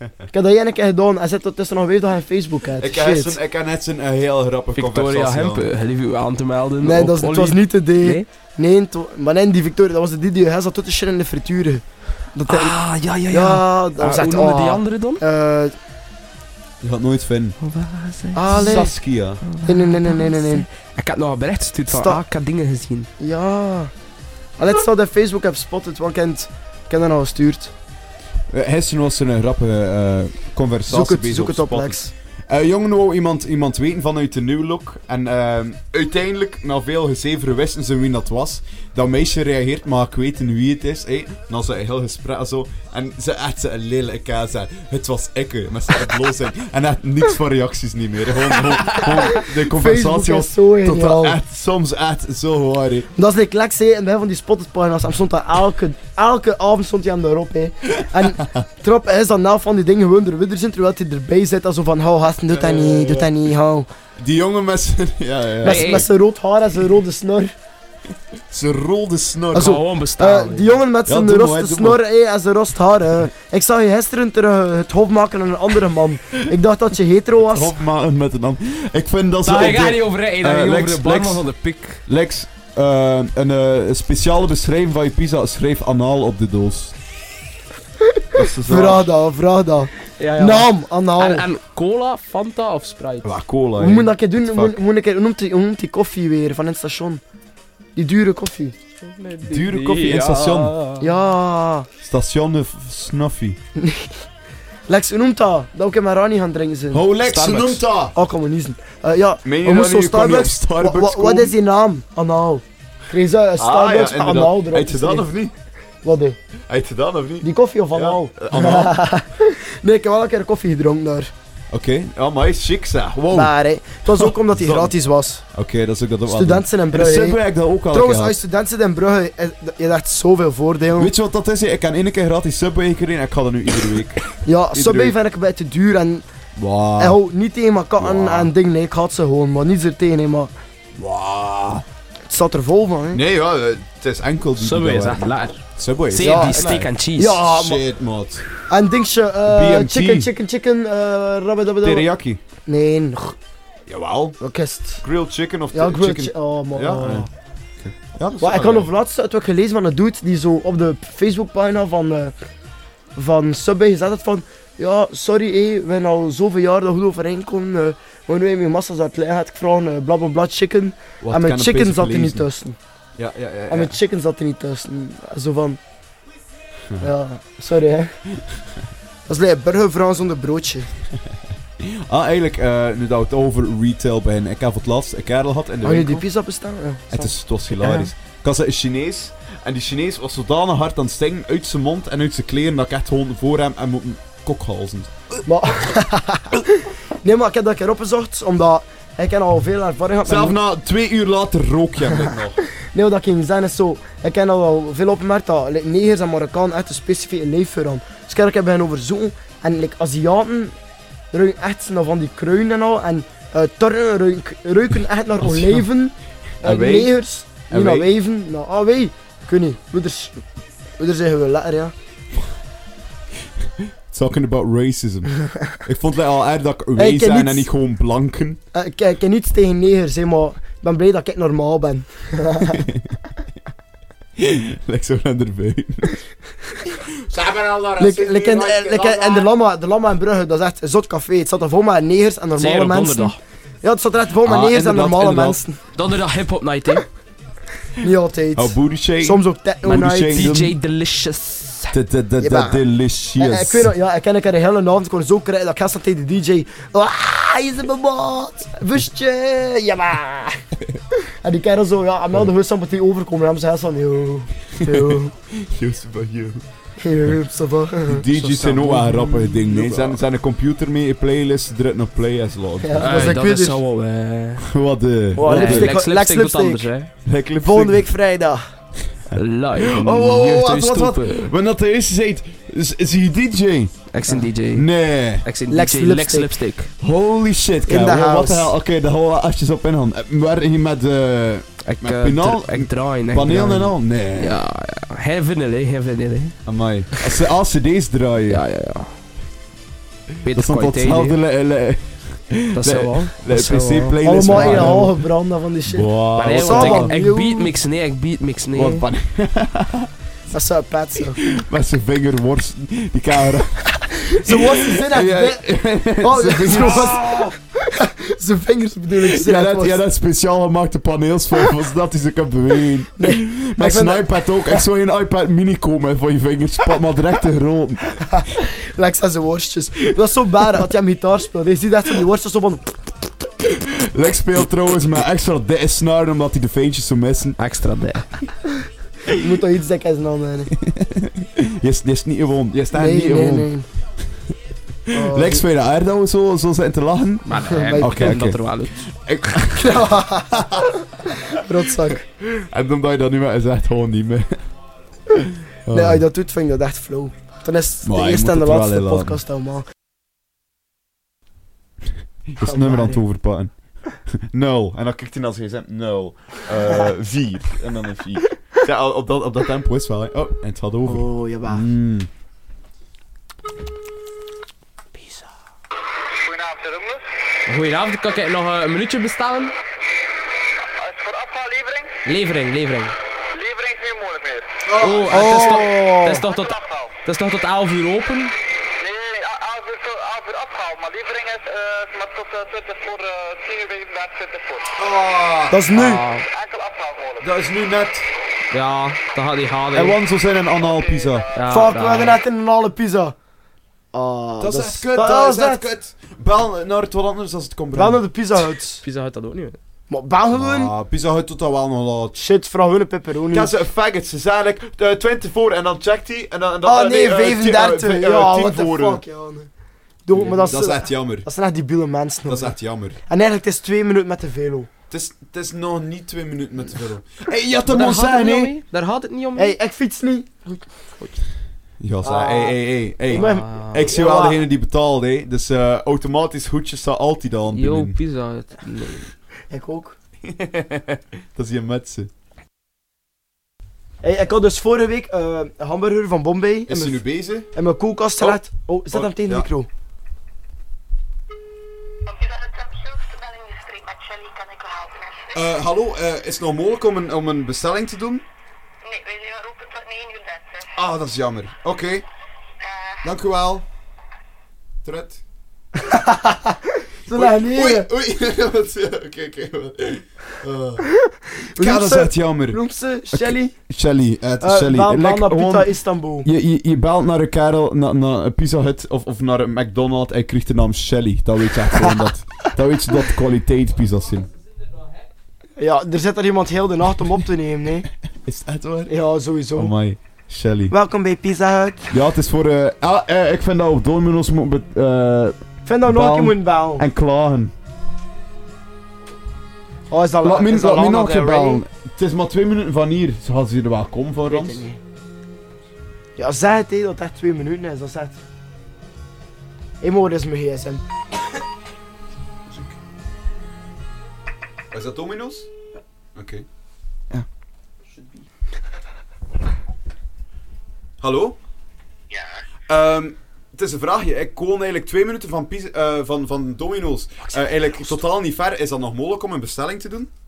En zet dat tussen nog weer dat je Facebook hebt. Ik Shit. heb net zo'n heel grappige Victoria conversatie Hemp, gelief u aan te melden. Nee, op het was Olly. niet de D. Nee? Nee, maar nee, die Victoria, dat was die hij zat tot de shit in de frituren. Dat hij- Ah, ja. ja, dat was Hoe echt... noemde die ah. andere dan? Je gaat nooit vinden. Allee. Saskia. Nee. Ik heb nog een bericht gestuurd van, Sta- ik heb dingen gezien. Ja. Allee, het staat op Facebook, heb spotted, want ik heb dat nog gestuurd. Gisteren was er een grappige conversatie bezig Zoek het op, Spotted. Lex. Jongen wou iemand weten vanuit de New Look. En uiteindelijk, na veel gezeveren, wisten ze wie dat was. Dat meisje reageert, maar ik weten wie het is. Hey. Dan ze een heel gesprek en zo. En ze echt een lelijke kaas. Het was ikke, met zijn bloos in. En echt niks van reacties niet meer. Gewoon de conversatie Facebook was is zo totaal geniaal. echt, soms echt zo waar. Hè. Dat is like Lex zei, in het begin van die spotted pagina's, en stond dat elke avond stond hij hem erop, hè. En erop is dan na van die dingen gewoon er weer zijn, terwijl hij erbij zit, en zo van, hou gasten, doe dat niet, hou. Die jongen met zijn... Ja. Hey. Met zijn rood haar en zijn rode snor. Zijn rode snor. Also, Gewoon bestaan. Die jongen met Ja, zijn doe maar, roste doe snor en zijn rost haar. Ik zag je gisteren terug het hoofd maken aan een andere man. Ik dacht dat je hetero was. Opmaken met een hand. Ik vind dat zo... Daar op ga de- je niet over rijden, daar ga je Lex, over de barman Lex. van de pik. Lex, een speciale beschrijving van je pizza schreef anaal op de doos. Dat is dus wel- Vraag dat. Ja, Naam, anaal. En cola, Fanta of Sprite? Ja, cola. Hoe moet dat je doen? Fuck. Hoe noemt die koffie weer van het station? Die dure koffie. Dure koffie in station. Ja. Station Snuffy. Lex, hoe noemt dat? Dat ook in mijn Rani gaan drinken zijn. Oh, Lex, Starbucks. noemt dat! Oh, kan me niezen. Ja, Meen we moesten zo kan niet op Starbucks. Starbucks Wat is die naam? Anaal. Kreeg ze een Starbucks met anaal erop. Heb je gedaan of niet? Wat hè? Heb je gedaan of niet? Die koffie of anaal? Anaal. Nee, ik heb wel een keer koffie gedronken daar. Oké, ja, maar hij is chic zeg. Wow. Maar hè, het was ook omdat die Zon. gratis was. Oké, dat is ook dat ook wel Studenten in doen. In de Brugge. Subway hè. heb ik dat ook al Trouwens, als gehad. je student zit in Brugge, je hebt echt zoveel voordelen. Weet je wat dat is? Ik heb één keer gratis Subway gekregen en ik ga dat nu iedere week. Ja, Subway week. vind ik een beetje te duur en Wow. ik hou niet tegen mijn katten Wow. en dingen, nee, ik had ze gewoon, maar niet er tegen, hè, maar Wow. het staat er vol van, hè. Nee, ja, het is enkel die Subway is dat echt wel- lekker. Subway is Zeker Ja, die echt steak lekker. and cheese. Ja, maar, Shit, maat. en dingetje, BMT. chicken, rabbit, Teriyaki. nee, Jawel. wat is het? Grilled chicken of Ja, grilled chicken. chicken, oh man. Ja, oh. ja. Ja, dat is Maar ik wel, had nog laatst het ook gelezen van een dude die zo op de Facebookpagina van Subway gezet had van Ja, sorry we hebben al zoveel jaar dat goed overeen kon. Maar nu heb je massa's uit het liggen. Had ik vragen, blablabla chicken. Wat, En ik mijn heb chicken een zat er beetje niet gelezen. tussen. Ja. En mijn chicken zat er niet tussen. Zo van... Ja, sorry hè. Dat is like burgervrouw zonder broodje. Eigenlijk, nu dat we het over retail beginnen. Ik heb voor het laatst een kerel gehad in de Had je winkel. die pizza bestaan? Ja. Het was hilarisch. Ik had een Chinees. En die Chinees was zodanig hard aan het stinken uit zijn mond en uit zijn kleren dat ik echt gewoon voor hem en moeten kokhalzen. Maar... nee, maar ik heb dat een keer opgezocht, omdat... Ik heb al veel ervaring gehad met... Zelf na 2 uur later rook je hem nog. Nee, wat ik ging zeggen is zo... Ik heb al wel veel opgemerkt dat negers en Marokkanen echt een specifieke leefvuur aan. Dus ik heb beginnen overzoeken. En Aziaten ruiken echt naar van die kruiden en al. En Turken ruiken echt naar olijven. En wij? Negers, En niet naar wij? wijven. Nou, wij. Ik weet niet. Moeders zeggen we lekker, ja. Talking about racism. Ik vond het al erg dat ik Hey, wij ik ken zijn niets- en niet gewoon blanken. Ik heb niets tegen negers, hè, maar ik ben blij dat ik normaal ben. Lijkt zo naar erbij. Ze hebben al daar En de Lama in Brugge, dat is echt een zot café. Het zat er vol met negers en normale Zeker op mensen. donderdag. Ja, het zat er echt vol met negers en inderdaad, normale inderdaad. mensen. Donderdag hip-hop night, hè. Niet altijd. Oh, booty shake. Soms ook techno Booty night. shake. DJ Delicious. Ja. Delicious. Ik weet nog, ja, ik ken een keer de hele avond, ik kon zo krijgen dat ik gast tegen de DJ. Hij is in mijn maat! Vustje! Ja maar! En die kerel zo, ja, en meldde gewoon sympathie overkomen en hem zei van, yo, Just for you. yo, ça va. DJ's zijn ook wel een grappige ding. Nee. Ze hebben een computer mee, een playlist, drukken op play en slaat. Ja, dat is Dat ik is weet zo wel... Wat de... Oh, lipstick, Lex Lex Lipstick doet anders, Lipstick. hè. Lekker lipstick. Volgende week vrijdag. Live. Wat? Wanneer dat de eerste zei, zie je DJ? Ex-in DJ. Nee. Ex-in Lex DJ. Lipstick. Lex Lipstick. Holy shit, In the Kyle. Wat house. de hel? Oké, daar gaan we asjes op ingaan. Waar je met Met pinaal? Ik draai. ik paneel draai. en al? Nee. Ja. Geen vinyl, hè. Geen vinyl, hè. Amai. Als ze ACD's draaien. Ja. Beter Dat is dan tot kwaliteit, hetzelfde hè. Dat is zo wel. Dat is zo wel. PC-playlist. Allemaal in de hal gebrand van die shit. Wow. Maar nee, Samen, want ik yo. beatmix, nee. Ik beatmix, nee. Wat pan- Dat is zo pet zo. met zijn vingerworsten. Die camera. Ze worsten zijn echt wit. Oh, zijn vingers bedoel ik. zijn echt worst. dat speciaal gemaakte paneelsfoto's dat hij ze kan bewegen. Met Ik zijn vind iPad ook. Ik zou een iPad mini komen voor je vingers. Pat maar direct te groot. Lex en zijn worstjes. Dat is zo baren als hij aan gitaar speelt. Je ziet echt van die worstjes zo van... Lex speelt trouwens met extra dikke snaren omdat hij de veentjes zou missen. Extra dik. Je moet toch iets denken als een ander. Je is niet gewoon. Je staat Nee, niet nee, gewoon. nee. Oh, Lex, vind je dat aardig dat we zo zitten te lachen? Maar nee, Oké, ik oké. ken dat er wel uit. rotzak. En omdat je dat nu maar zegt, gewoon niet meer. Nee, als je dat doet, vind ik dat echt flow. Dan is het Maar de je eerste moet en de het er wel laatste in laten. podcast allemaal. Je is het nummer aan het overpakken. 0. En dan kijkt hij naar zijn gsm. 0. 4. En dan een 4. Ja, op dat tempo is wel. Hè. Oh, en het gaat over. Oh, jawel. Mm. Pizza. Goedenavond, Douglas. Goedenavond, kan ik nog een minuutje bestellen? Is het voor afhaallevering? Levering. Levering is niet moeilijk meer. Oh, het is toch tot... Afhaal. Het is toch tot 11 uur open? Nee, 11 uur afhaal. Maar levering is maar tot 20 voor 10 uur 20 voor. Dat is nu. Ah, Enkel afhaal mogelijk. Dat is nu net. ja, dat gaat niet gaan, hè. En want zo zijn een anaal pizza. Ja, Fuck, ja. we hadden net een normale pizza. Ah, Dat is echt kut. Dat Dat is is echt echt. kut. Bel naar het wat anders als het komt Bel naar brengen. de Pizza Hut. Pizza Hut dat ook niet, hè. Maar bel gewoon. Ah, pizza hut tot dat wel nog laat. Shit, vraag hun een pepperoni. Kan ze een faggot. Ze zijn eigenlijk 20 voor en dan checkt hij. En dan, Oh nee, 35. Ja, 10 what the voor. fuck, ja. Doe, maar dat is echt jammer. dat zijn echt debiele mensen. Dat is hoor. echt jammer. En eigenlijk het is 2 minuten met te veel. Het is nog niet 2 minuten met te veel. Hey, je had Maar hem daar al gaat het zijn, niet om, hè? hè. Daar gaat het niet om, hè. Hey, ik fiets niet. Ja, zeg. Ah. Hey. Maar- Ik zie Ja. wel degene die betaalt, hè. Dus automatisch goedjes staat altijd aan Yo, binnen. Pizza Hut. Nee. Ik ook. Dat is je metsen. Hey, ik had dus vorige week een hamburger van Bombay Is hij nu bezig? in mijn koelkast gelegd. Oh, zet hem tegen de ja. micro. Is dat het zelfste bellingenstreep met Shelly? Kan ik u helpen? Hallo, is het nog mogelijk om een bestelling te doen? Nee, wij zijn open tot 9 uur 30. Ah, dat is jammer. Oké, dank u wel. Tred. Ze leggen neer. Oei. Oké. Ja, dat is echt jammer. Noem ze? Shelly? Shelly, het is Shelly. Bel Like, naar Pizza gewoon- Istanbul. Je belt naar een kerel, naar een Pizza Hut of naar een McDonald's en je krijgt de naam Shelly. Dan weet je echt gewoon dat... Dan weet je dat kwaliteitspizza's zijn. Ja, er zit er iemand heel de nacht om op te nemen, hè. Is dat waar? Ja, sowieso. Oh my, Shelly. Welkom bij Pizza Hut. Ja, het is voor... ik vind dat op Domino's moet... Ik vind dat we nog een keer moeten bellen. En klagen. Oh, is dat Laat me is dat nog een Lana keer Del Rey? bellen. Het is maar 2 minuten van hier. Ze gaan ze hier wel komen voor Weet ons. ik niet. Ja, zeg het, hè, dat het echt 2 minuten is. Dat is echt... Hé, maar dit is mijn gsm. Is dat Domino's? Oké. Ja. Hallo? Ja. Het is een vraagje. Ik woon eigenlijk 2 minuten van, van Domino's. Eigenlijk totaal niet ver. Is dat nog mogelijk om een bestelling te doen?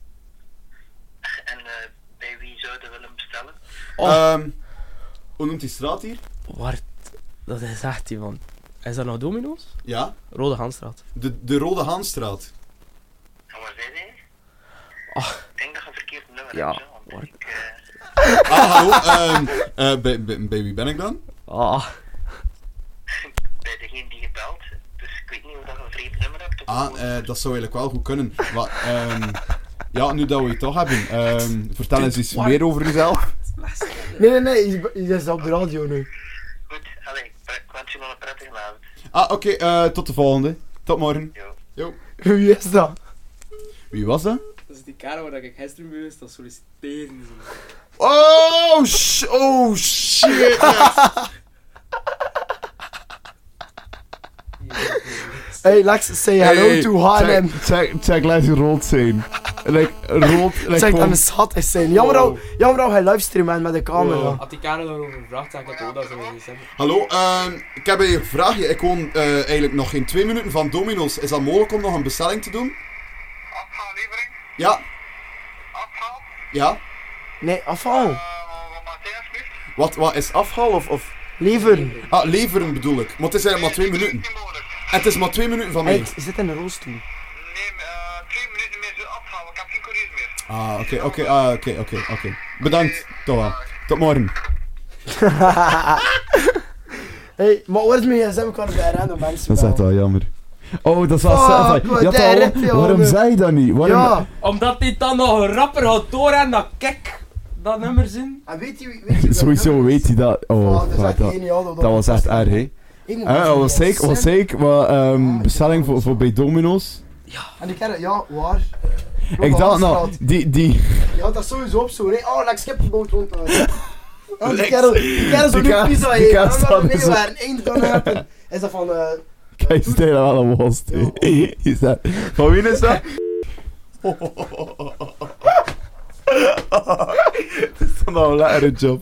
En bij wie zouden we willen bestellen? Hoe noemt die straat hier? Wart, dat is echt iemand. Is dat nog Domino's? Ja? Rode Hansstraat. De Rode Haanstraat. En waar zijn die? Ah. Ik denk dat je een verkeerd nummer Ja, hebt. Zo, want waar- ik, Hallo. Bij wie ben ik dan? Ah, bij degene die gebeld. Dus ik weet niet of dat je een vreemd nummer hebt. Of Dat zou eigenlijk wel goed kunnen. Maar, ja, nu dat we het toch hebben. Vertel eens iets meer over jezelf. Nee, je is op de radio nu. Goed, allee, ik wens je nog een prettige avond. Oké, tot de volgende. Tot morgen. Jo. Jo. Wie is dat? Wie was dat? dat is die kerel waar ik gisteren bij was, dat solliciteren. Oh shit! Hey, Lex, say hello to H&M. Check, laat je rood zijn. Like, rood, like Zeg dat gewoon... een schat is zijn. Jammer dat hij livestreamt met de camera. Wow. Had die kerel daarover gevraagd, zeg ik het ook dat ze niet zijn. Hallo, ik heb een vraagje. Ik woon eigenlijk nog geen 2 minuten van Domino's. Is dat mogelijk om nog een bestelling te doen? Afhaallevering? Ja. Afhaal? Ja. Nee, afval. Wat maakt hij alsjeblieft? Wat is afhaal of... Leveren. Leveren bedoel ik. Maar het is eigenlijk maar 2 minuten. Niet mogelijk. En het is maar 2 minuten van Hey, mij. ik zit in een rolstoel. Neem 2 minuten meer zo afhalen. Ik heb geen courier meer. Oké. Bedankt, toch wel. Tot morgen. Hey, maar waar is mijn gsm? Ik kan bij random mensen Dat is echt bellen. wel jammer. Oh, dat is wel Fuck, sad. wat Ja, direct, jongen. waarom zei je dat niet? Waarom... Ja. Omdat hij dan nog een rapper gaat door en dat kek, dat nummer zin. En weet je Sowieso weet hij dat. Oh, dat is fuck, echt dat, geniaal. dat was echt erg, hè. Was zeker wat bestelling voor bij Domino's. En die kennen, ja, waar? Ik dacht nou, die... Ja, dat is sowieso op zo, hè. Oh, Lex, skippenboot rond daar. Oh, die Lex, kerel zo die nu kerel- pizza die heeft. kerel En we staat hebben zo- waar een eind van hebben. Is dat van, Kijk, is er wel een worst, hè. Is dat... Van wie is dat? Dat is dan nou een lekkere job.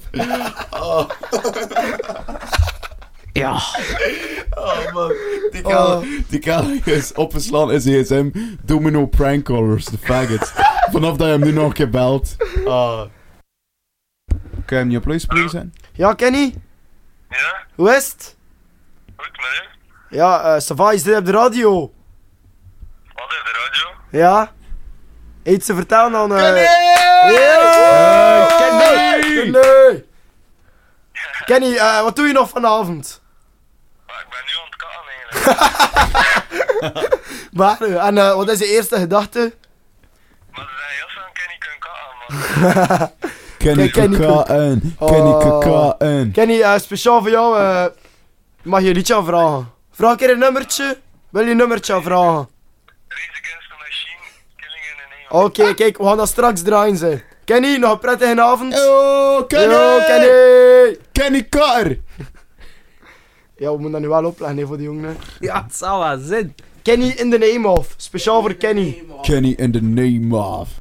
Ja. Oh man, die kerel is opgeslaan in zijn gsm. Domino prank callers, de faggots. Vanaf dat je hem nu nog een keer belt. Kan je hem niet op luidspreker zijn? ja, Kenny? Ja? Hoe is het? Goed, met u? Ja, Sava, is dit op de radio? Wat is de radio? Ja? Iets te vertellen dan... Kenny! Ja! Kenny! Kenny! Kenny, wat doe je nog vanavond? Maar ik ben nu aan het katten eigenlijk. Maar, en wat is je eerste gedachte? Maar ze zijn heel snel Kenny kunnen katten, man. Kenny Kenny KKN. Oh. Kenny KKN. Kenny, speciaal voor jou, mag je een liedje aanvragen? Vraag een keer een nummertje. Wil je een nummertje aanvragen? Race Against the Machine, Killing in the Name. Oké, kijk, we gaan dat straks draaien, ze. Kenny, nog een prettige avond. Oh, Kenny! Yo, Kenny! Kenny Carr! Ja, we moeten dat nu wel opleggen, hè, voor die jongen. Ja, het zou wel zin. Kenny in the name of. Speciaal voor Kenny. Kenny in the name of.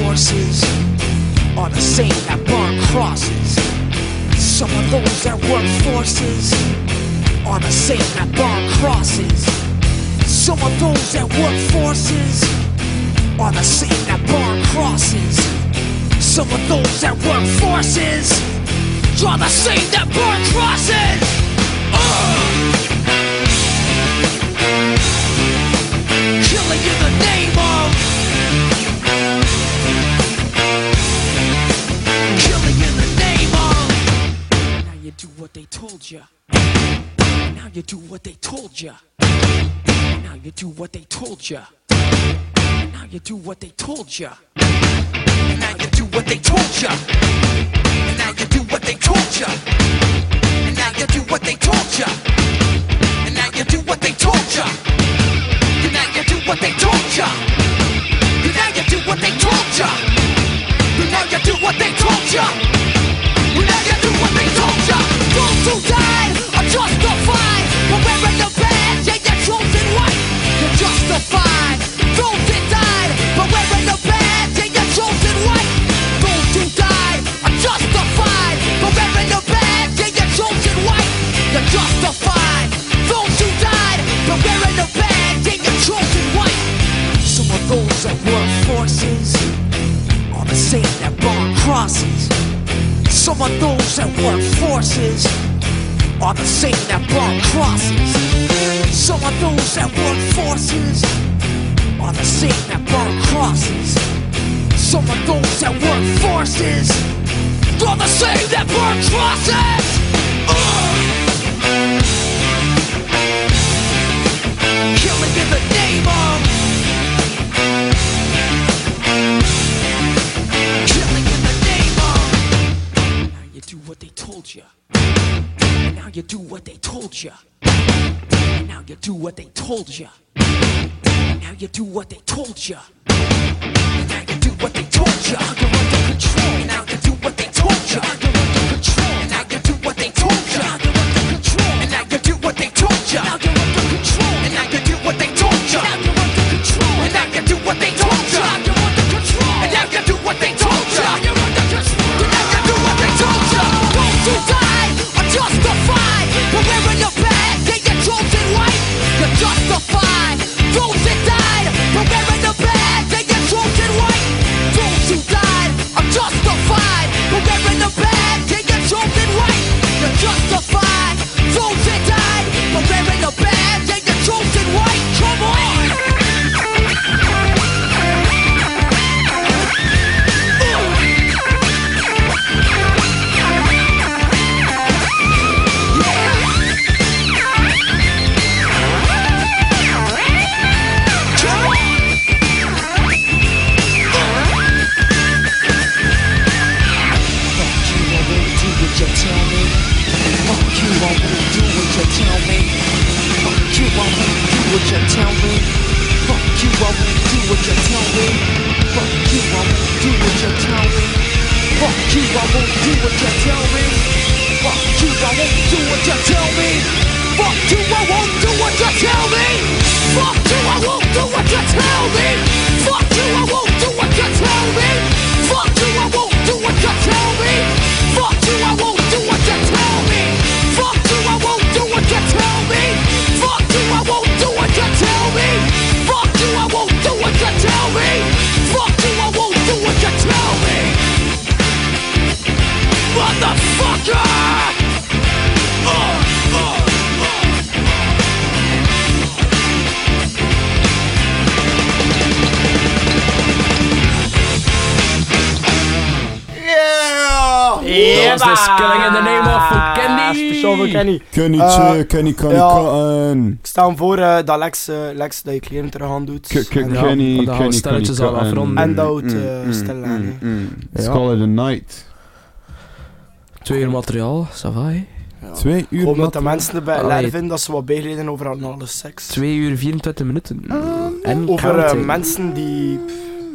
forces are the same that burn crosses. Some of those that work forces are the same that burn crosses. Some of those that work forces are the same that burn crosses. Some of those that work forces are the same that burn crosses. Killing in the name of. Killing in the name of. Now you do what they told you. Now you do what they told you. Now you do what they told you. Now you do what they told you. Now you do what they told you. Now you do what they told you. Now you do what they told you. Now you do what they told you. Now you do what they told ya. Now you do what they told ya. Now you do what they told ya. Now you do what they told ya. Those who died are justified for wearing the badge and your chosen white. You're justified. Those that died for wearing the badge and your chosen white. Those who died are justified for wearing the badge and your chosen white. You're justified. Those who died for wearing the badge and your chosen white. Some of those that work forces are the same that burn crosses. Some of those that work forces are the same that burn crosses. Some of those that work forces are the same that burn crosses. Some of those that work forces are the same that burn crosses. Killing in the name of. Killing in the name of. Now you do what they told you. Now you do what they told you. Now you do what they told you. Now you do what they told you. Now you do what they told you. You're under control. Now you do what they told you. You're under control. Now you do what they told you. You're under control. And now you do what they told you. Now you're under control. And now you do what they told you. Now you're under control. And now you do what they told you. Now you're under control. And now you do what they told you. Now you're under control. And now you do what they told you. Those who died are justified for wearing your badge and your chosen white. You're justified. Those that died for wearing the badge and your chosen white. Those who died are justified for wearing the badge and your chosen white. You're justified. Those that died for wearing the badge and your chosen white. Come on. Dat was dus Killing in the Name of voor Kenny. Speciaal voor Kenny. Kenny kan ja. katten. Ik sta hem voor dat Lex dat je kleren terug aan doet. Kenny kan stelletjes al afronden. En dat houdt stil aan. It's call it a night. 2 uur materiaal, ça va, hè? 2 uur Omdat de mensen erbij Allee. leer vinden dat ze wat bijreden over anale seks. 2 uur 24 minuten. En Over counting. mensen die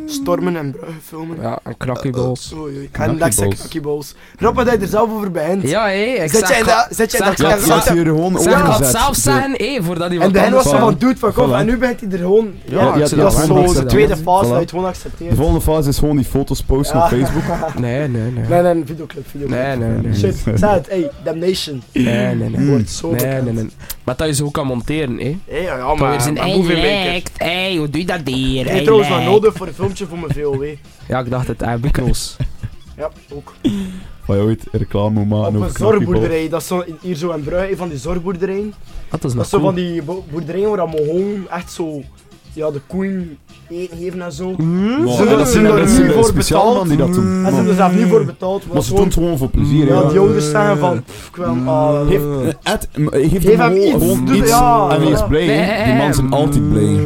Stormen en Brugge filmen. Ja, en knakkiebals. Oei, oei. En Knakkiebals. dankzij knakkiebals. Grappig dat je er zelf over begint. Ja, hé, ik Zet je in zeg... dat... zeg- Ja, het wordt hier gewoon Zeg, ik had overgezet. zelf zeggen, voordat hij En wat de hen was anders zo Voilà. van, dude, fuck off. Voilà. En nu begint hij er gewoon... Ja, Ja, ik zie dat is dat zo wel. de tweede fase Voilà. dat je het gewoon De accepteert. volgende fase is gewoon die foto's posten op Facebook. Nee, nee. Nee, videoclip. Nee. Shit, sad, hey, Damnation. Nee. Wordt zo bekend. Nee. Maar dat je zo kan monteren, hè. Hey, ja, Dat maar... weer zijn maar hoeveel maker? lijkt. Hé, hoe doe je dat hier? Ik heb trouwens nog nodig voor een filmpje voor mijn VOW. Ja, ik dacht het, micro's. Ja, ook. Waar je ooit reclame moet maken Op een over knakkiebals. zorgboerderij. Dat is zo, hier zo in Brugge, van die zorgboerderijen. Dat is Dat nog is zo cool. van die boerderijen waar dat gewoon echt zo... Ja, de koeien eten geven en zo. Maar Ze dat zijn zijn er mensen niet voor speciaal betaald. man die dat doen. En ze Maar- hebben er zelf niet voor betaald. Maar ze doen het gewoon voor plezier. Ja, Ja, die ouders zeggen van... pff, ik wil... Geef Geef hem hem iets, gewoon doe- iets ja, en hij is ja. blij. hè. Die man zijn altijd blij.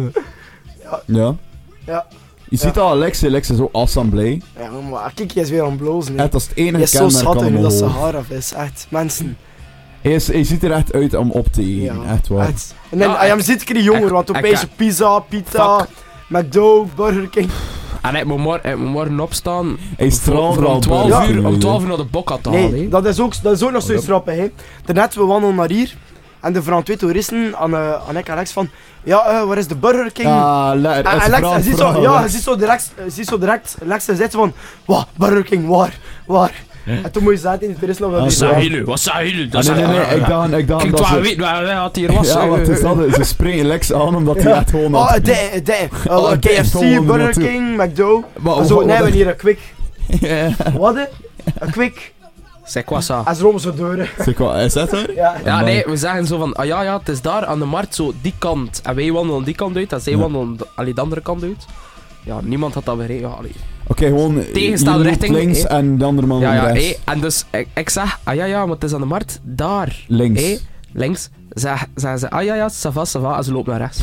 Ja. Ja. Je ziet al Alex is zo awesome blij. Ja, maar kijk, hij is weer aan het blozen. hè. Het is het Hij enige is zo kenmerk schattig aan nu hem dat zijn hoog. haar af is. Echt, mensen. Hij ziet er echt uit om op te eten. Ja, Echt waar. echt. En dan, Ja, hij ziet er jonger, want opeens ik- pizza, pizza, Fuck. McDo, Burger King. En ik moet morgen opstaan Hij straalt voor al om 12 buiten, uur, om weet 12 je. uur naar de bokka te halen. Nee, hè. dat is ook nog zoiets grappig, hè. Daarnet, we wandelen naar hier. En de vrouw twee toeristen aan ik en Alex van... Ja, waar is de Burger King? Ah, En Alex, hij ziet zo, ja, hij ziet zo direct, Alex zegt van... Wat, Burger King, waar? En toen moet je zaten in de toeristen op dat Ah, die zo. zo- jullie? Wat zijn jullie? Ah, nee, ik dacht Kijk, dat waar ze... weet waar hij hier was. Ja, wat is dat? Ze springen Lex aan omdat hij echt gewoon... Oh, had- KFC, gewoon Burger naartoe. King, McDo. Maar En zo, wat- nee, we wat- hier een Quick. Ja. Wat, hè? Een Quick. C'est quoi ça? En ze romen zo deuren. Zeg wat, is dat er? Ja. Ja, nee, we zeggen zo van, ja, het is daar aan de markt, zo die kant. En wij wandelen die kant uit, en zij Ja. wandelen de andere kant uit. Ja, niemand had dat begrepen. Ja, allee. Oké, gewoon... Tegenstaande je loopt richting, links hè. en de andere man Ja, rechts. en dus ik zeg, ja, maar het is aan de markt, daar. Links. Links. Zeggen ze, ja, ça va, en ze loopt naar rechts.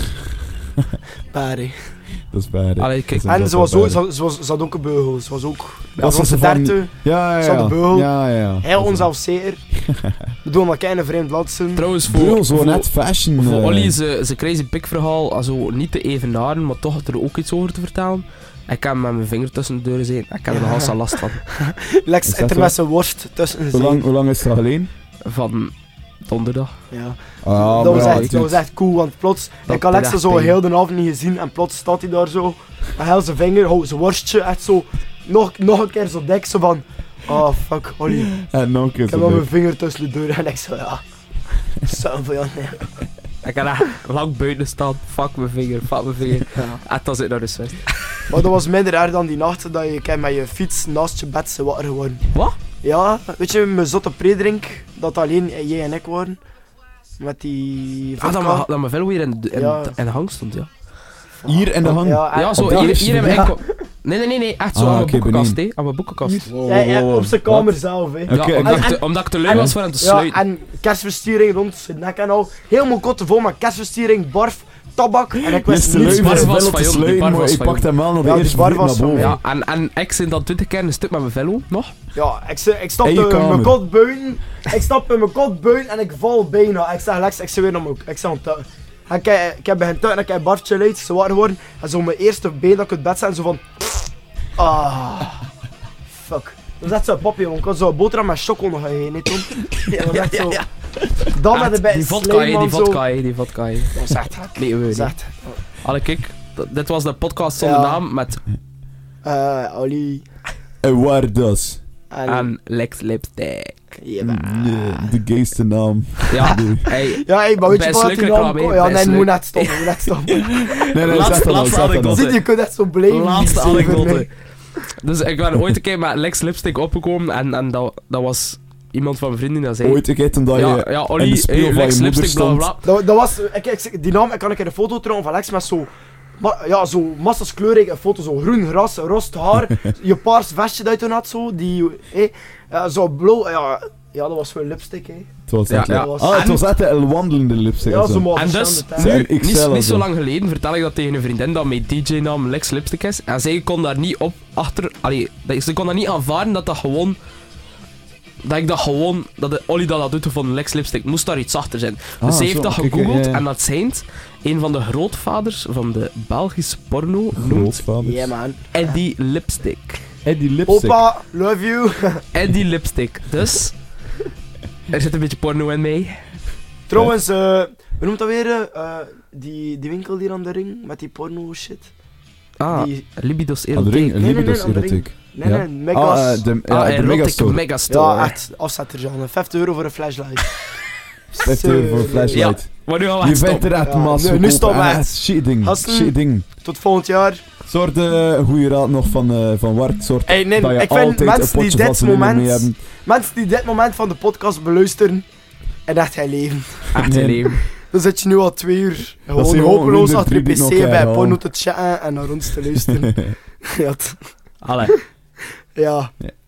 Barry. Dat is bij. Allee, kijk. En ze was ook, ze had ook een beugel. Ze was ook... Dat Ze was ze de van- derde. Ja, Ze had de beugel. Ja. Heel onzelfzeker. We doen maar kleine vreemd land zijn. Trouwens, Beugel, zo voor, net fashion. voor Olly zijn crazy pik verhaal, also niet te evenaren, maar toch er ook iets over te vertellen. Ik heb met mijn vinger tussen de deuren gezeten. Ik heb er nogal zo last van. Lex Is dat zit er zo? met zijn worst tussen zijn. Hoe lang is het al geleden? Van donderdag. Ja. Ah, Dat was, maar echt, dat was echt cool, want plots... Dat ik had Alexa deed zo echt heel de avond niet gezien en plots staat hij daar zo. En heel zijn vinger, zijn worstje, echt zo... Nog een keer zo dik, zo van... Oh, fuck, Olly. En nog een keer Ik heb zo wel mijn leuk. vinger tussen de deur en ik zo, ja... Zoveel, ja, nee. Ik heb echt lang buiten staan. Fuck mijn vinger. Ja. En dan zit naar de zwest. Maar dat was minder erg dan die nacht dat je kijk, met je fiets naast je bed zijn wakker geworden. Wat? Ja, weet je, mijn zotte predrink, dat alleen jij en ik waren. Met die vodka. Dat mijn vel weer in Ja. de hang stond, ja. Hier in de hang. Ja, Ja, zo op de hier eerste in mijn verdieping. enkel. Nee, echt zo Ah, aan mijn oké, boekenkast, beneden. hè. Aan mijn boekenkast. op zijn kamer zelf, hè. Oké, Ja, en- omdat ik te lui was voor hem te Ja, sluiten. en kerstversiering rond zijn nek en al. Helemaal kotten vol met kerstversiering, barf, tabak. En ik wist Is te niets lui bar van was zijn van te jou, die sluiten, bar maar was je van pakt jou. hem wel naar de Ja, die eerste bar verdieping was naar van boven. Ja, en ik zit dan 20 keer een stuk met mijn velo, nog. Ja, ik En stapte je in kamer. mijn kot buiten. Ik stap in mijn kot buiten en ik val bijna. Ik zeg Lex, ik zit weer naar mijn... Ik zeg aan het tukken. En ik heb begin tukken en ik heb barfje uit, ze wakker geworden. En zo mijn eerste been dat ik uit bed zet en zo van... Ah... Fuck. Dat is echt zo'n popje, want ik had zo'n boterham met choco nog gegeten, hè, Tom. Ja, dat is echt zo... Dan met de bij Die vodka, slijm, hè, man, die zo. vodka, hè, die vodka, hè. Dat is echt hard. Nee, we Dat is niet. echt... Allee, kijk. Dit was de podcast zonder Ja. naam met Olly... En waar dus? en Lex Lipstick. Ja, De gayste naam. Ja, Nee. hey. ja, hey, maar weet je Best wat leuk die naam reclame, komt? hè, Ja, best nee, leuk. moet net stoppen, Nee, Laatste- zet dat al, laatste zet dat al. anekdote. Ziet, je kunt echt zo blijven. Laatste zeven, anekdote. nee. Dus ik ben ooit een keer met Lex Lipstick opgekomen en dat was iemand van mijn vrienden die dat zei. Ooit een keer toen dat je Ja, in Olly, de spiegel van Lex je moeder Lipstick, bla stond. bla. Dat was, die naam, ik kan een keer een foto trouwen van Lex met zo, ja, zo massas kleurrijke foto, zo groen gras, rost haar, je paars vestje dat je toen had, zo, die, zo blauw, ja, dat was wel lipstick, hè. Het was Ja, echt ja. leuk. Ah, het was echt een wandelende lipstick. Ja, zo. zo maar En dus, verschillende Zijn tijden. niet, XL niet zo zo. lang geleden vertel ik dat tegen een vriendin dat mijn DJ-naam Lex Lipstick is. En zij kon daar niet op achter. Allee, ze kon daar niet aanvaarden dat dat gewoon dat ik dat gewoon, dat Olly dat doet van Lex Lipstick, moest daar iets achter zijn. Dus ze heeft zo, dat kijk, gegoogeld ja. en dat zijn een van de grootvaders van de Belgische porno noemt Grootvaders. Yeah, man. Eddie Lipstick. Eddie Lipstick. Opa, love you. Eddie Lipstick. Dus, er zit een beetje porno in mij. Trouwens, hoe noemt dat weer? Die winkel hier aan de ring, met die porno shit. Ah, Die- Libido's Aan de ring, Erotiek. Libido's aan de ring. Erotiek. Nee, Ja. nee, megas. De Erotic Megastore. Megastore. Ja, echt, afzetter, Jean. €50 voor een flashlight. €50 voor een flashlight. Maar nu gaan we Je echt bent stoppen. er echt Ja, maas nu stoppen we. Shit ding. Gasten. Shit ding. Tot volgend jaar. Soort goede raad nog van Wart. Soort Hey, nee, dat je ik vind altijd een mensen die potje dit vaseline mee moment, hebben. mensen die dit moment van de podcast beluisteren, en echt geen leven. Echt Nee. een leven. Dan zit je nu al 2 uur gewoon zijn gewoon hopeloos minder achter je drie die pc nog bij herhalen. porno te chatten en naar ons te luisteren. Ja, Allee. ja. Ja.